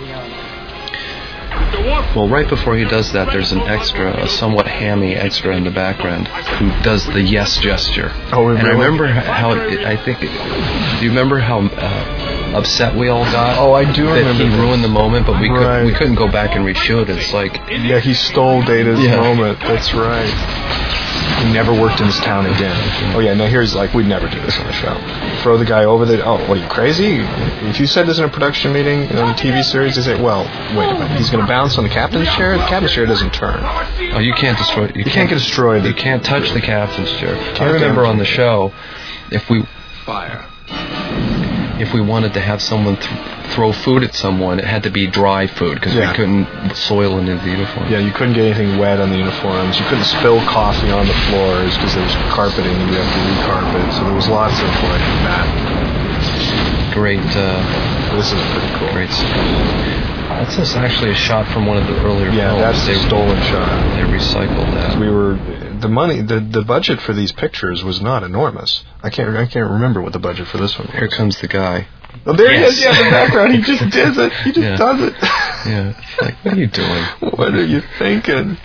Well, right before he does that, there's an extra, a somewhat hammy extra in the background who does the yes gesture. Oh, and really? I remember how it, I think. It, do you remember how uh, upset we all got? Oh, I do that remember. He this. ruined the moment, but we right. could we couldn't go back and reshoot it. It's like yeah, he stole Data's yeah. moment. That's right. He never worked in his town again. Oh yeah, no, here's like, we'd never do this on the show. Throw the guy over the, oh, what are you, crazy? If you said this in a production meeting on a T V series, they say, well, wait a minute, he's going to bounce on the captain's chair? The captain's chair doesn't turn. Oh, you can't destroy, you, you can't, can't get destroyed. You can't touch the captain's chair. I remember on the show, if we... Fire. If we wanted to have someone th- throw food at someone, it had to be dry food because yeah. we couldn't soil into the uniform. Yeah, you couldn't get anything wet on the uniforms. You couldn't spill coffee on the floors because there was carpeting and you have to recarpet. So there was lots of like that. Great. Uh, this is pretty cool. Great stuff. That's just actually a shot from one of the earlier yeah, films. Yeah, that's they, a stolen shot. They recycled that. We were the money, the the budget for these pictures was not enormous. I can't I can't remember what the budget for this one was. Here comes the guy. Oh, there yes. he is. Yeah, in the background. He just does it. He just yeah. does it. Yeah. It's like, what are you doing? What are you thinking?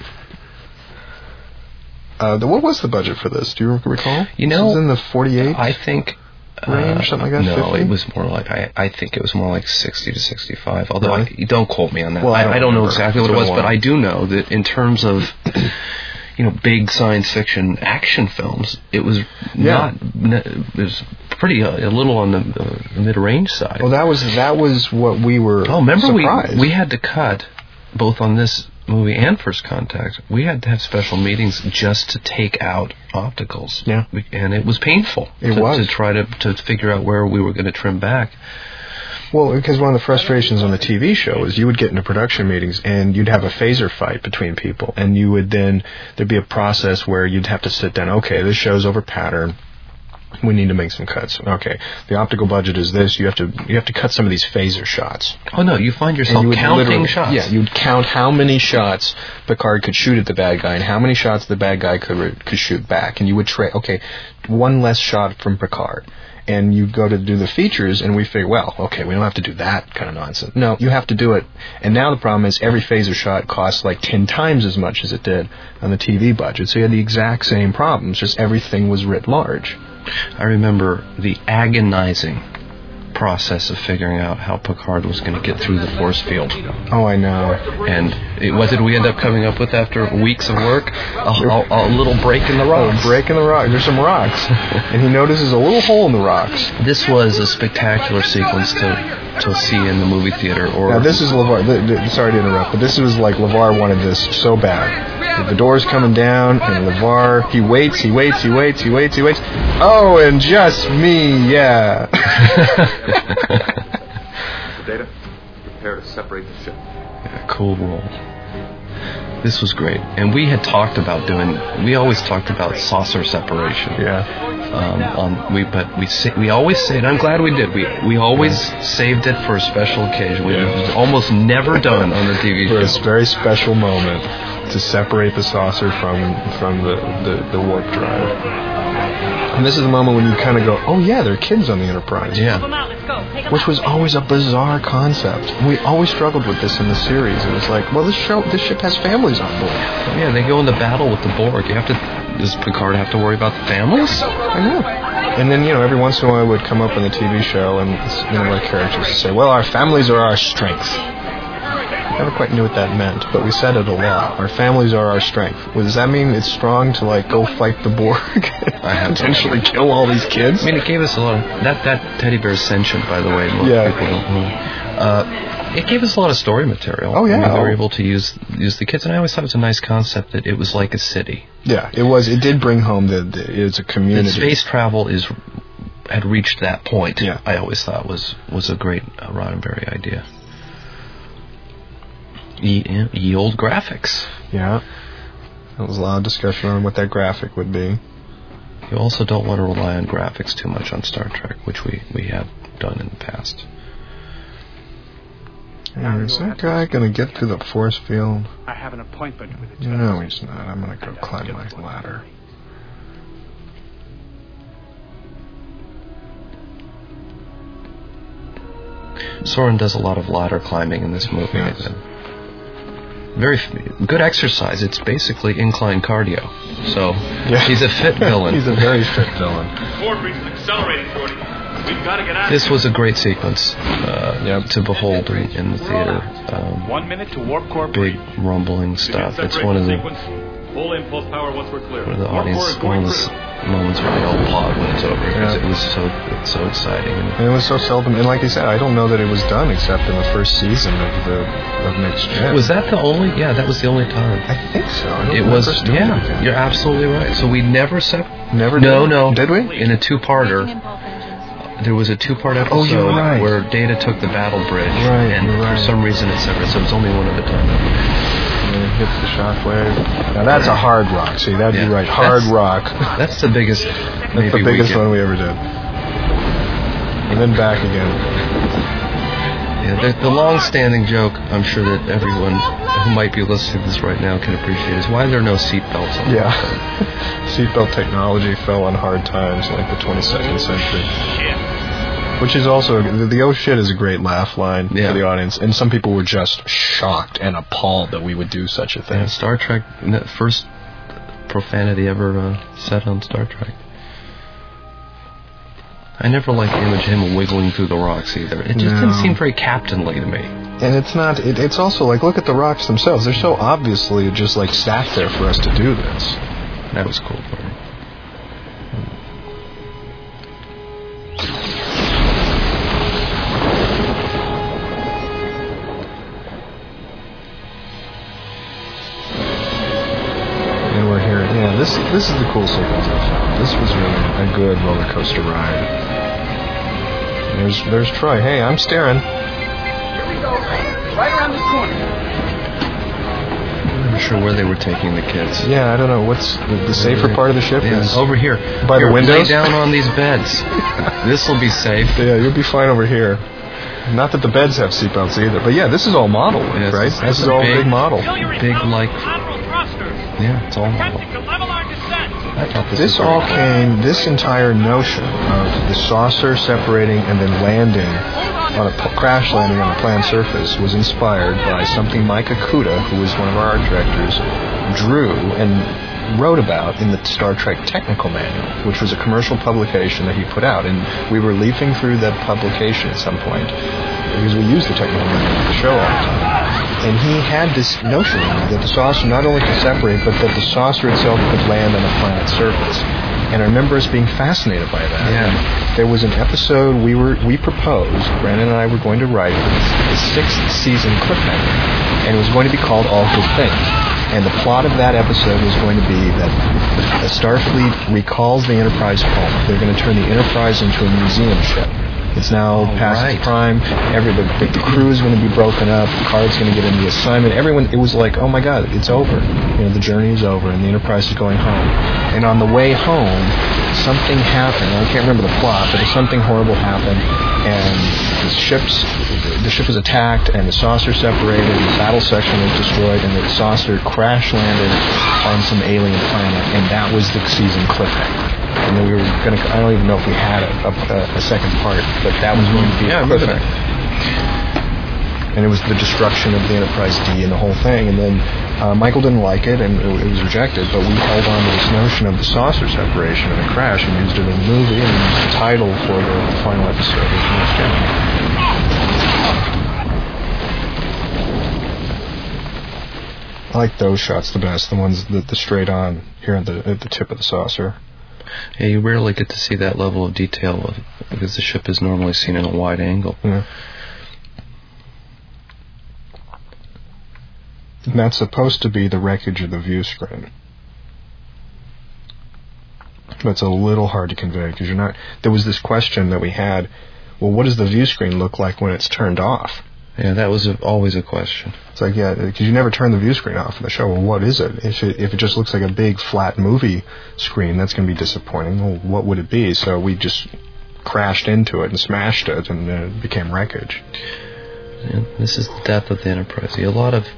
Uh, the, what was the budget for this? Do you recall? You know, this was in the forty-eight. I think. Range, uh, something like that? No, fifty? it was more like I, I think it was more like sixty to sixty-five. Although really? I, don't quote me on that. Well, I don't, I don't know remember. exactly what it's it was, but I do know that in terms of you know big science fiction action films, it was yeah. not. It was pretty uh, a little on the uh, mid-range side. Well, that was that was what we were. Oh, remember surprised. we we had to cut both on this movie and First Contact. We had to have special meetings just to take out opticals. Yeah, we, and it was painful. It to, was to try to to figure out where we were going to trim back. Well, because one of the frustrations on the T V show is you would get into production meetings and you'd have a phaser fight between people, and you would then there'd be a process where you'd have to sit down. Okay, this show's over pattern. We need to make some cuts. Okay, the optical budget is this. You have to you have to cut some of these phaser shots. Oh no, you find yourself you counting shots. Yeah, you'd count how many shots Picard could shoot at the bad guy and how many shots the bad guy could could shoot back, and you would trade. Okay, one less shot from Picard. And you go to do the features, and we figure, well, okay, we don't have to do that kind of nonsense. No, you have to do it. And now the problem is every phaser shot costs like ten times as much as it did on the T V budget. So you had the exact same problems, just everything was writ large. I remember the agonizing process of figuring out how Picard was going to get through the force field. Oh, I know. And it, what did we end up coming up with after weeks of work? A, a, a little break in the rocks. A break in the rock. There's some rocks. And he notices a little hole in the rocks. This was a spectacular sequence to to see in the movie theater. Or now, this is LeVar. The, the, sorry to interrupt, but this was like LeVar wanted this so bad. The door's coming down, and LeVar, he waits, he waits, he waits, he waits, he waits. Oh, and just me, yeah. Data, prepare to separate the ship. Yeah, cool roll. This was great, and we had talked about doing. We always talked about saucer separation. Yeah. Um, on we, but we say, we always say, and I'm glad we did. We we always saved it for a special occasion. We yeah. It was almost never done on the T V show. For this very special moment to separate the saucer from from the, the, the warp drive. And this is the moment when you kind of go, oh yeah, there are kids on the Enterprise. Yeah. Which was always a bizarre concept. We always struggled with this in the series. It was like, well, this show, this ship has families on board. Yeah, they go into battle with the Borg. You have to. Does Picard have to worry about the families? I know. And then, you know, every once in a while it would come up in the T V show, and one of our characters would say, well, our families are our strengths. Never quite knew what that meant, but we said it a lot. Our families are our strength. Well, does that mean it's strong to, like, go fight the Borg and potentially kill all these kids? I mean, it gave us a lot of... That, that teddy bear is sentient, by the way. Most yeah. people don't know. Uh, it gave us a lot of story material. Oh, yeah. I mean, we were able to use use the kids, and I always thought it was a nice concept that it was like a city. Yeah, it was. It did bring home the, the it's a community. The space travel is had reached that point, yeah. I always thought was was a great uh, Roddenberry idea. Ye, ye old graphics. Yeah. There was a lot of discussion on what that graphic would be. You also don't want to rely on graphics too much on Star Trek, which we, we have done in the past. Hey, is that guy going to get through the force field? I have an appointment with the judge. No, he's not. I'm going to go climb my ladder. Soren does a lot of ladder climbing in this movie. Yes. Very f- good exercise. It's basically incline cardio. So yeah. he's a fit villain. He's a very fit villain. Warp breach is accelerating, Jordy. We've got to get out. This was a great sequence uh, yep. to behold in, in the theater. Um, One minute to warp core. Big rumbling stuff. It's one of the full impulse power once we're clear. One of the audience, one of the moments where they all applaud when it's over because yeah. it was so it's so exciting. And, and it was so seldom. And like I said, I don't know that it was done except in the first season of the of Next Gen. Was that the only? Yeah, that was the only time. I think so. I don't it was. Yeah, it you're absolutely right. So we never sep- Never. No, did no. Did we? In a two-parter. There was a two-part episode oh, you're right. where Data took the battle bridge, right, and right. for some reason it's separate, so it's only one at a time. And it hits the shockwave. Now that's a hard rock. See, that'd yeah. be right. Hard that's, rock. That's the biggest. That's the biggest one we ever did. And then back again. Yeah, the, the long-standing joke, I'm sure that everyone who might be listening to this right now can appreciate, is why there are no seatbelts on. Yeah. Seatbelt technology fell on hard times like the twenty-second century. Which is also, the, the oh shit is a great laugh line yeah. for the audience. And some people were just shocked and appalled that we would do such a thing. Yeah, Star Trek, first profanity ever uh, said on Star Trek. I never liked the image of him wiggling through the rocks either. It just no. didn't seem very captainly to me. And it's not, it, it's also like, look at the rocks themselves. They're so obviously just like sat there for us to do this. That was cool for me. And we're here. Yeah, this this is the cool sequence I found. This was really a good roller coaster ride. And there's there's Troy. Hey, I'm staring. Here we go. Right around this corner. I'm not sure where they were taking the kids. Yeah, I don't know. What's the, the safer part of the ship? Yeah, is over here. By here, the windows? Lay down on these beds. This will be safe. Yeah, you'll be fine over here. Not that the beds have seatbelts either, but yeah, this is all model, yes, right? This, this is a all big, big model. Big like. Yeah, it's all model. I thought this This all cool. came. This entire notion of the saucer separating and then landing on a p- crash landing on a planned surface was inspired by something Mike Okuda, who was one of our art directors, drew and wrote about in the Star Trek Technical Manual, which was a commercial publication that he put out. And we were leafing through that publication at some point because we used the Technical Manual for the show all the time. And he had this notion that the saucer not only could separate, but that the saucer itself could land on a planet's surface. And I remember us being fascinated by that. Yeah. And there was an episode we were we proposed, Brandon and I were going to write the sixth season cliffhanger, and it was going to be called All Good Things. And the plot of that episode was going to be that the Starfleet recalls the Enterprise home. They're going to turn the Enterprise into a museum ship. It's now oh, past right. its prime. Every the, the, the crew is going to be broken up. Picard's going to get into the assignment. Everyone, it was like, oh my God, it's over. You know, the journey is over, and the Enterprise is going home. And on the way home, something happened. I can't remember the plot, but something horrible happened, and the ship's the ship was attacked, and the saucer separated. The battle section was destroyed, and the saucer crash landed on some alien planet, and that was the season cliffhanger. And then we were going to, I don't even know if we had a, a, a second part, but that was going to be yeah, a cliffhanger. And it was the destruction of the Enterprise D and the whole thing. And then uh, Michael didn't like it, and it, it was rejected, but we held on to this notion of the saucer separation and the crash and used it in the movie and used the title for the, the final episode of Next Gen. I like those shots the best, the ones that the straight on here at the at the tip of the saucer. Yeah, you rarely get to see that level of detail of, because the ship is normally seen in a wide angle. Yeah. And that's supposed to be the wreckage of the view screen. That's a little hard to convey because you're not. There was this question that we had. Well, what does the view screen look like when it's turned off? Yeah, that was a, always a question. It's like, yeah, because you never turn the view screen off in the show. Well, what is it? If it if it just looks like a big flat movie screen, that's going to be disappointing. Well, what would it be? So we just crashed into it and smashed it, and uh, it became wreckage. Yeah, this is the death of the Enterprise. A lot of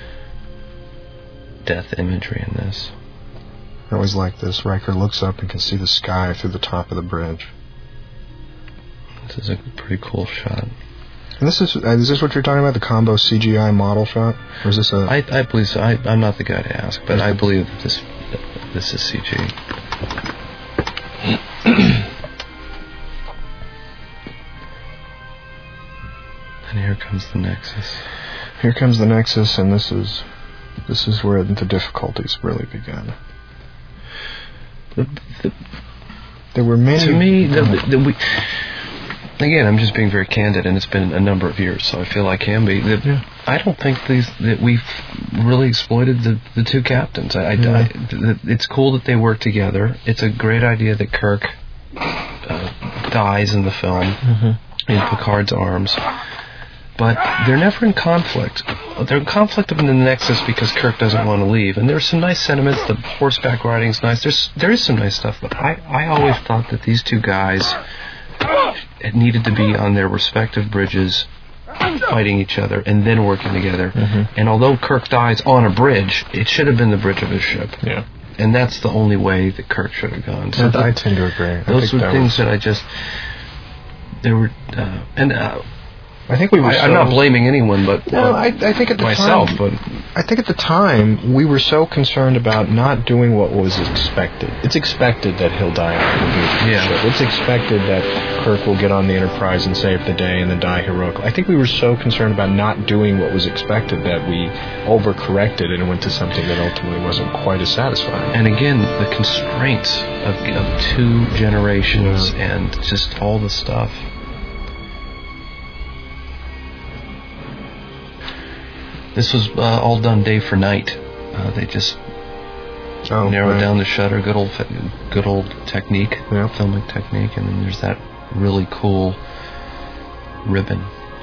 death imagery in this. I always like this. Riker looks up and can see the sky through the top of the bridge. This is a pretty cool shot. And this is, uh, is this what you're talking about, the combo C G I model shot? Or is this a... I, I believe so. I, I'm not the guy to ask, but I believe this this is C G. And here comes the Nexus. Here comes the Nexus, and this is this is where the difficulties really began. The, the, there were many... To me, the, the, the, we... Again, I'm just being very candid, and it's been a number of years, so I feel I can be. The, yeah. I don't think these that we've really exploited the, the two captains. I, yeah. I, I, it's cool that they work together. It's a great idea that Kirk uh, dies in the film mm-hmm. in Picard's arms, but they're never in conflict. They're in conflict in the Nexus because Kirk doesn't want to leave, and there's some nice sentiments. The horseback riding's nice. There's there is some nice stuff, but I, I always thought that these two guys it needed to be on their respective bridges fighting each other and then working together. Mm-hmm. And although Kirk dies on a bridge, it should have been the bridge of his ship. Yeah. And that's the only way that Kirk should have gone. So I, the, I tend to agree. Those were that things was... that I just... There were... Uh, and... Uh, I think we were. I, so, I'm not blaming anyone, but no, I, I think at the myself. time, But I think at the time we were so concerned about not doing what was expected. It's expected that he'll die on the yeah. ship. It's expected that Kirk will get on the Enterprise and save the day and then die heroically. I think we were so concerned about not doing what was expected that we overcorrected and went to something that ultimately wasn't quite as satisfying. And again, the constraints of, of two generations yeah. and just all the stuff. This was uh, all done day for night. Uh, they just oh, narrowed right. down the shutter. Good old, good old technique, yeah. filming technique. And then there's that really cool ribbon.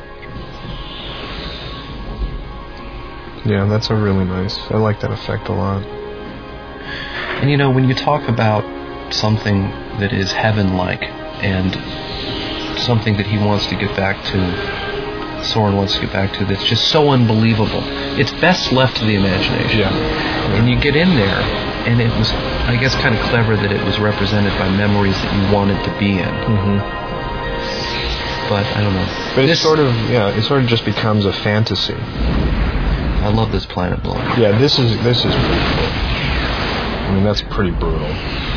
Yeah, that's a really nice. I like that effect a lot. And you know, when you talk about something that is heaven-like and something that he wants to get back to. Soren wants to get back to that's just so unbelievable. It's best left to the imagination. Yeah. yeah. And you get in there, and it was, I guess, kind of clever that it was represented by memories that you wanted to be in. Mm-hmm. But I don't know. But it's sort of, yeah, it sort of just becomes a fantasy. I love this planet blowing. Yeah, this is this is pretty cool. I mean, that's pretty brutal.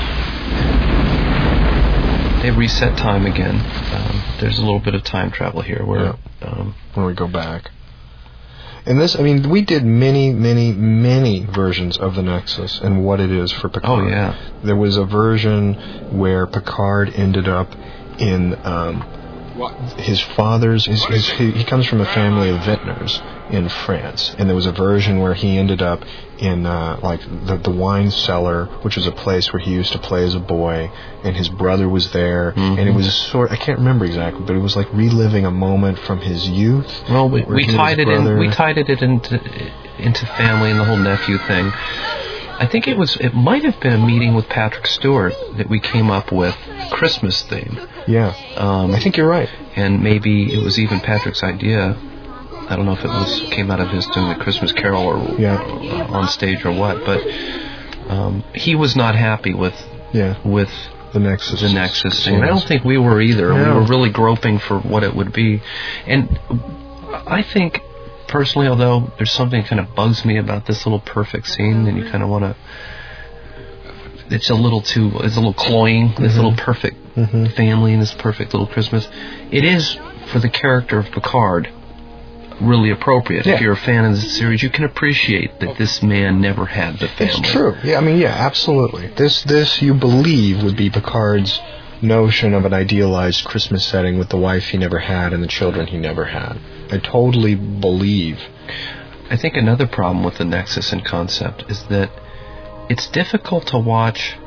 They reset time again. Um, there's a little bit of time travel here where yeah. um, when we go back. And this, I mean, we did many, many, many versions of the Nexus and what it is for Picard. Oh yeah. There was a version where Picard ended up in um, his father's. His, his, he comes from a family of vintners in France, and there was a version where he ended up in uh, like the, the wine cellar, which was a place where he used to play as a boy, and his brother was there, mm-hmm. and it was a sort. I can't remember exactly, but it was like reliving a moment from his youth. Well, we, we tied it in. We tied it into into family and the whole nephew thing. I think it was. It might have been a meeting with Patrick Stewart that we came up with Christmas theme. Yeah, um, I think you're right. And maybe it was even Patrick's idea. I don't know if it was came out of his doing the Christmas Carol or yeah. uh, on stage or what, but um, he was not happy with yeah. with the Nexus. The Nexus thing. And I don't think we were either. Yeah. We were really groping for what it would be, and I think personally, although there's something that kind of bugs me about this little perfect scene, and you kind of want to. It's a little too. It's a little cloying. This mm-hmm. little perfect mm-hmm. family and this perfect little Christmas. It is for the character of Picard. Really appropriate. Yeah. If you're a fan of the series, you can appreciate that this man never had the family. It's true. Yeah, I mean, yeah, absolutely. This, this you believe would be Picard's notion of an idealized Christmas setting with the wife he never had and the children he never had. I totally believe. I think another problem with the Nexus and concept is that it's difficult to watch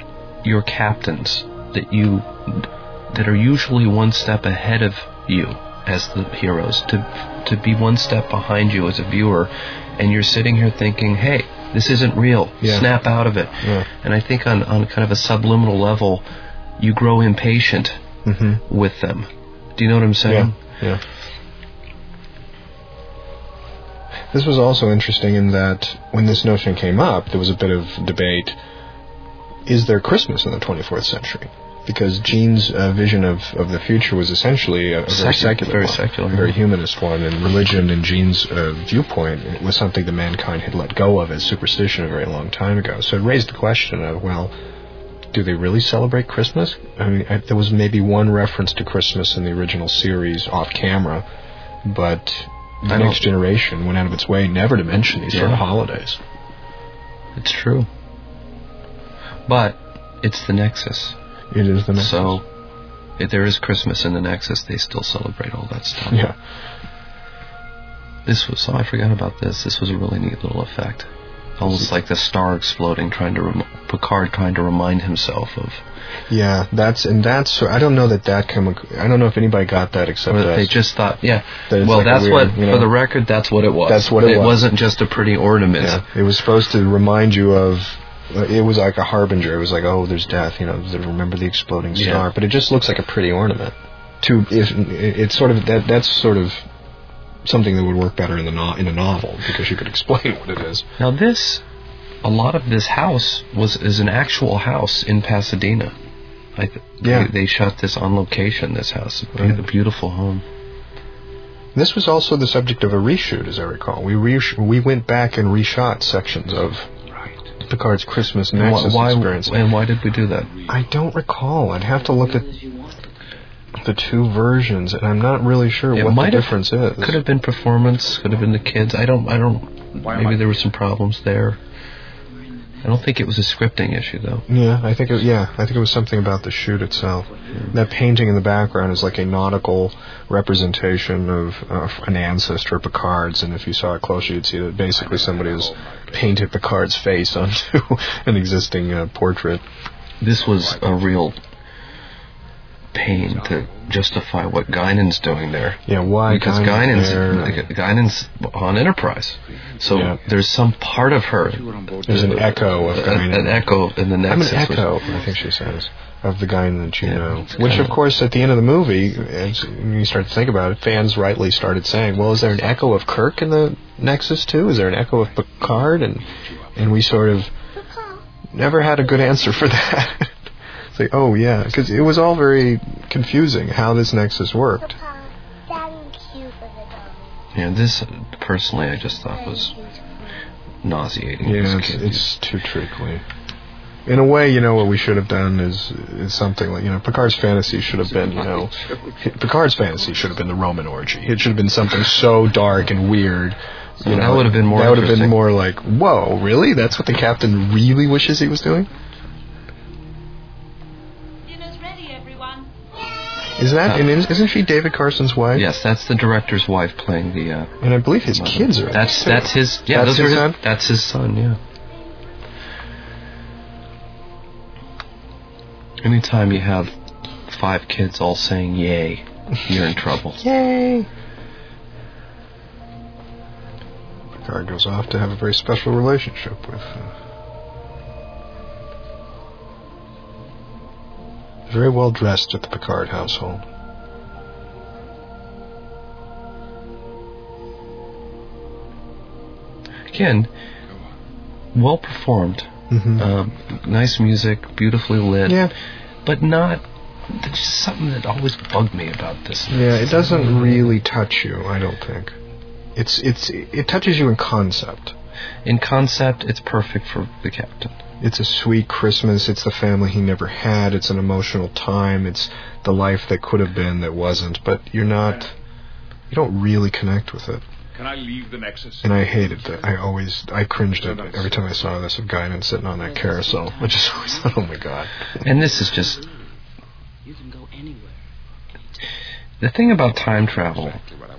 your captains that you that are usually one step ahead of you as the heroes to to be one step behind you as a viewer, and you're sitting here thinking, hey, this isn't real. Yeah. Snap out of it. Yeah. And I think on, on kind of a subliminal level, you grow impatient mm-hmm. with them. Do you know what I'm saying? Yeah. yeah. This was also interesting in that when this notion came up, there was a bit of debate, is there Christmas in the twenty-fourth century? Because Gene's uh, vision of, of the future was essentially a, a very secular, very one, secular, a very humanist one, and religion in Gene's uh, viewpoint it was something that mankind had let go of as superstition a very long time ago. So it raised the question of, well, do they really celebrate Christmas? I mean, I, there was maybe one reference to Christmas in the original series off camera, but the Next Generation went out of its way never to mention these yeah. sort of holidays. It's true. But it's the Nexus. It is the Nexus. So, if there is Christmas in the Nexus, they still celebrate all that stuff. Yeah. This was, oh, I forgot about this. This was a really neat little effect. Almost like the star exploding, trying to, rem- Picard trying to remind himself of... Yeah, that's, and that's, I don't know that that came, I don't know if anybody got that except that. Us. They just thought, yeah. That well, like that's weird, what, you know, for the record, that's what it was. That's what it, it was. It wasn't just a pretty ornament. Yeah, it was supposed to remind you of... It was like a harbinger. It was like, oh, there's death. You know, remember the exploding star. Yeah. But it just looks like a pretty ornament. To if it's sort of that. That's sort of something that would work better in the no, in a novel because you could explain what it is. Now this, a lot of this house was is an actual house in Pasadena. I th- yeah, they, they shot this on location. This house, a right. beautiful home. This was also the subject of a reshoot, as I recall. We re- we went back and reshot sections of Picard's Christmas Nexus why, experience. And why did we do that? I don't recall. I'd have to look at the two versions, and I'm not really sure it what might the have, difference is. Could have been performance. Could have been the kids. I don't. I don't. Why maybe I? there were some problems there. I don't think it was a scripting issue, though. Yeah, I think it, yeah, I think it was something about the shoot itself. Yeah. That painting in the background is like a nautical representation of uh, an ancestor, Picard's, and if you saw it closely, you'd see that basically somebody has painted Picard's face onto an existing uh, portrait. This was a real pain to justify what Guinan's doing there. Yeah, why? Because Guinan's, Guinan's, Guinan's on Enterprise, so yeah. there's some part of her. There's an echo of Guinan. An echo in the Nexus. I'm an echo, I think she says, of the Guinan that you yeah, know. Which, of course, at the end of the movie, as you start to think about it, fans rightly started saying, well, is there an echo of Kirk in the Nexus too? Is there an echo of Picard? And and we sort of never had a good answer for that. It's like, oh, yeah, because it was all very confusing how this Nexus worked. Yeah, this, personally, I just thought was nauseating. Yeah, it's, it's too treacly. In a way, you know, what we should have done is is something like, you know, Picard's fantasy should have been, you know, Picard's fantasy should have been the Roman orgy. It should have been something so dark and weird. So you that know, would have been more That would have been more like, whoa, really? That's what the captain really wishes he was doing? Is that, and isn't she David Carson's wife? Yes, that's the director's wife playing the... Uh, and I believe his kids are... That's that's his... Yeah, that's those his are son? His, that's his son, yeah. Anytime you have five kids all saying yay, you're in trouble. Yay! Picard goes off to have a very special relationship with... Uh, very well dressed at the Picard household. Again, well performed. Mm-hmm. Um, nice music, beautifully lit. Yeah. But not... There's just something that always bugged me about this. Yeah, it doesn't really touch you, I don't think. It's it's It touches you in concept. In concept, it's perfect for the captain. It's a sweet Christmas. It's the family he never had. It's an emotional time. It's the life that could have been that wasn't. But you're not... You don't really connect with it. Can I leave the Nexus? And I hated that. I always... I cringed at every time I saw this of Guinan sitting on that carousel. I just always thought, oh my God. And this is just... You can go anywhere. The thing about time travel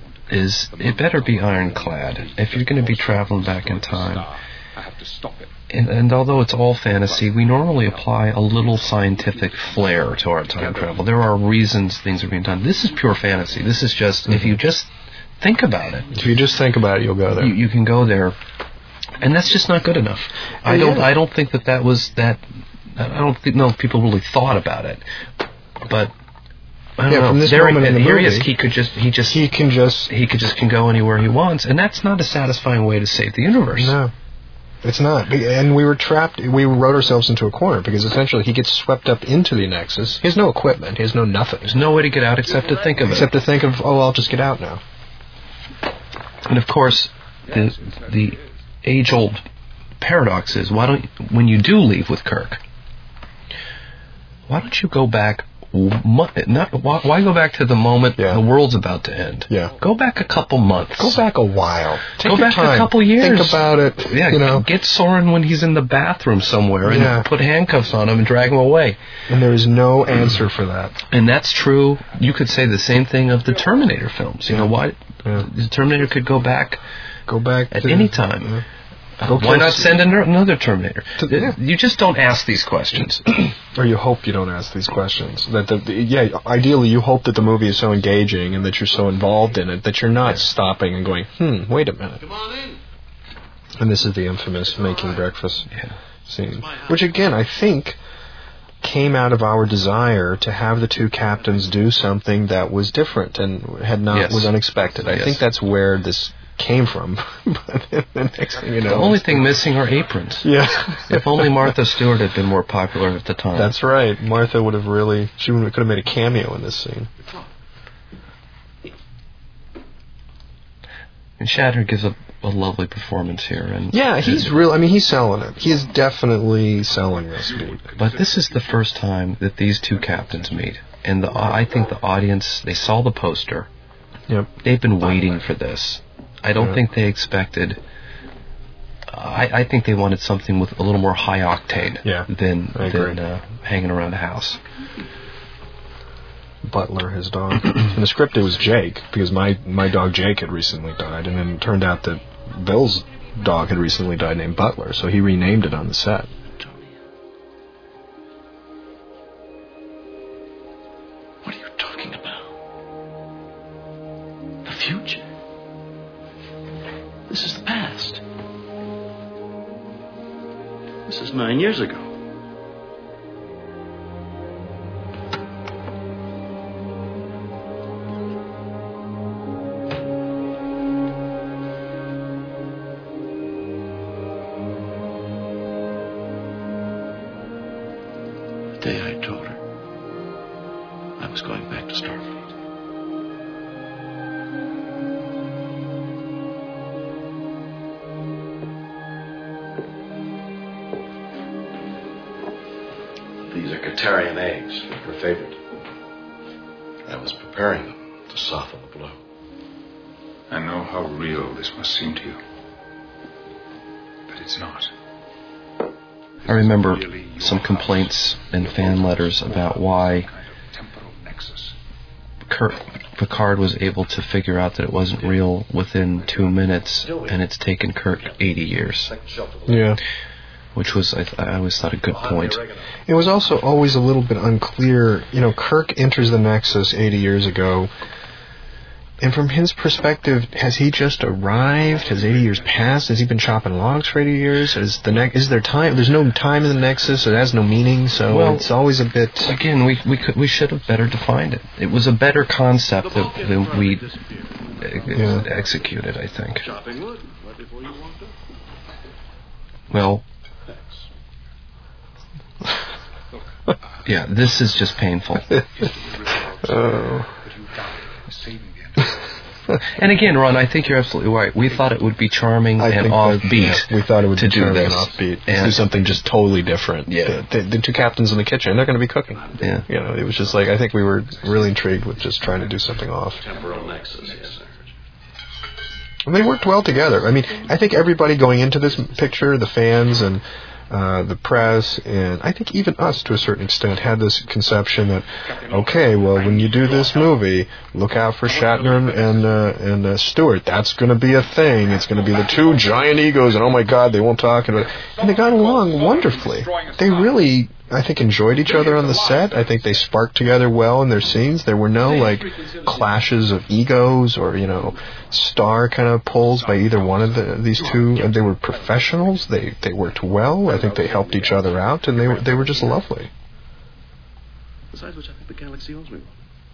is it better be ironclad. If you're going to be traveling back in time... I have to stop it. and, and although it's all fantasy, we normally apply a little scientific flair to our time travel. There are reasons things are being done. This is pure fantasy. This is just, mm-hmm. if you just think about it. If you just think about it, you'll go there. You, you can go there. And that's just not good enough. I yeah. don't I don't think that that was that... I don't think, know if people really thought about it. But... I don't yeah, know. From this there, moment in the here movie, he is. He could just he just he can just he could just can go anywhere he wants, and that's not a satisfying way to save the universe. No, it's not. And we were trapped. We wrote ourselves into a corner because essentially he gets swept up into the Nexus. He has no equipment. He has no nothing. There's no way to get out except to think of except it. Except to think of, oh, I'll just get out now. And of course, the the age-old paradox is, why don't when you do leave with Kirk, why don't you go back? Not, why, why go back to the moment yeah. the world's about to end? Yeah. Go back a couple months. Go back a while. Take go your back time. a couple years. Think about it. Yeah. You know. Get Soren when he's in the bathroom somewhere and yeah. put handcuffs on him and drag him away. And there is no answer for that. And that's true. You could say the same thing of the Terminator films. You yeah. know why? Yeah. The Terminator could go back. Go back at to, any time. Yeah. Uh, why not send another Terminator? To, yeah. You just don't ask these questions. Or you hope you don't ask these questions. That the, the, yeah, ideally you hope that the movie is so engaging and that you're so involved in it that you're not stopping and going, hmm, wait a minute. Come on in. And this is the infamous making right. breakfast yeah. scene. Which again, I think came out of our desire to have the two captains do something that was different and had not yes. was unexpected. I yes. think that's where this came from. But the next thing you know, the only thing missing are aprons. Yeah. If only Martha Stewart had been more popular at the time. That's right. Martha would have really. She would, could have made a cameo in this scene. And Shatner gives a, a lovely performance here. And yeah, he's real. I mean, he's selling it. He is definitely selling this movie. But this is the first time that these two captains meet, and the I think the audience, they saw the poster. Yep. They've been waiting for this. I don't yeah. think they expected. Uh, I, I think they wanted something with a little more high octane yeah, than than uh, hanging around the house. Butler, his dog. In the script, it was Jake because my my dog Jake had recently died, and then it turned out that Bill's dog had recently died, named Butler, so he renamed it on the set. What are you talking about? The future. This is the past. This is nine years ago. The day I told her I was going back to Starfleet. These are Katarian eggs, her favorite. I was preparing them to soften the blow. I know how real this must seem to you. But it's not. I remember some complaints and fan letters about why Kirk, Picard was able to figure out that it wasn't real within two minutes, and it's taken Kirk eighty years. Yeah. Which was, I, th- I always thought, a good point. It was also always a little bit unclear. You know, Kirk enters the Nexus eighty years ago, and from his perspective, has he just arrived? Has eighty years passed? Has he been chopping logs for eighty years? Is the ne- is there time? There's no time in the Nexus. It has no meaning, so well, it's always a bit... Again, we we could we should have better defined it. It was a better concept that, than we yeah. executed, I think. Well... Yeah, this is just painful. Oh. And again, Ron, I think you're absolutely right. We thought it would be charming I and offbeat. Yeah, we thought it would to be charming do this. and offbeat. And do something just totally different. Yeah. The, the, the two captains in the kitchen, they're going to be cooking. Yeah. You know, it was just like, I think we were really intrigued with just trying to do something off. Temporal nexus, yes. And they worked well together. I mean, I think everybody going into this picture, the fans and uh, the press, and I think even us, to a certain extent, had this conception that, okay, well, when you do this movie, look out for Shatner and uh, and uh, Stewart. That's going to be a thing. It's going to be the two giant egos, and oh my God, they won't talk. And, and they got along wonderfully. They really, I think, enjoyed each other on the set. I think they sparked together well in their scenes. There were no, like, clashes of egos or, you know, star kind of pulls by either one of the, these two. And they were professionals. They they worked well. I think they helped each other out, and they were, they were just lovely. Besides which, I think the Galaxy owes me one.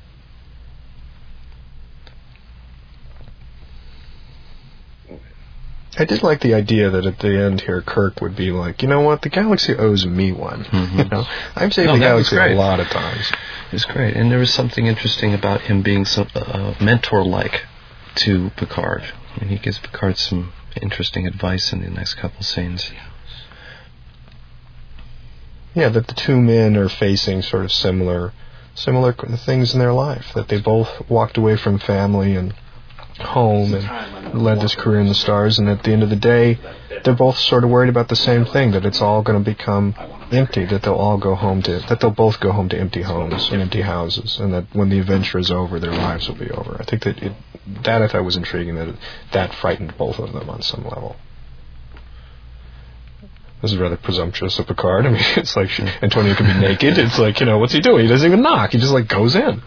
I did like the idea that at the end here, Kirk would be like, you know what, the Galaxy owes me one. Mm-hmm. You know, I've saved no, the Galaxy a lot of times. It was great, and there was something interesting about him being some uh, mentor-like to Picard, and he gives Picard some interesting advice in the next couple scenes. Yeah, that the two men are facing sort of similar, similar things in their life. That they both walked away from family and home and led this career in the stars, and at the end of the day, they're both sort of worried about the same thing, that it's all going to become empty, that they'll all go home to, that they'll both go home to empty homes and empty houses, and that when the adventure is over, their lives will be over. I think that it, that I thought was intriguing, that it, that frightened both of them on some level. This is rather presumptuous of Picard. I mean, it's like Antonio can be naked. It's like, you know, what's he doing? He doesn't even knock. He just like goes in.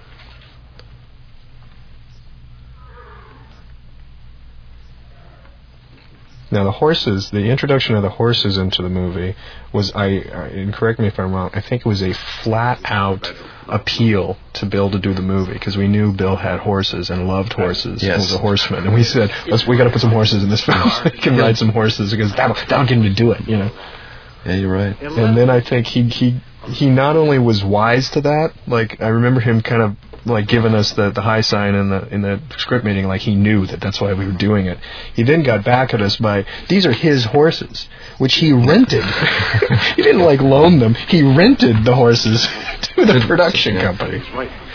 Now the horses, the introduction of the horses into the movie was, I, I and correct me if I'm wrong, I think it was a flat-out appeal to Bill to do the movie, because we knew Bill had horses and loved horses. Yes. And was a horseman, and we said, Let's, we got to put some horses in this film. So he can ride some horses, because that'll, that'll get him to do it, you know. Yeah, you're right. And then I think he he he not only was wise to that, like I remember him kind of like giving us the, the high sign in the in the script meeting, like he knew that that's why we were doing it. He then got back at us by, these are his horses, which he rented. He didn't like loan them. He rented the horses to the production company.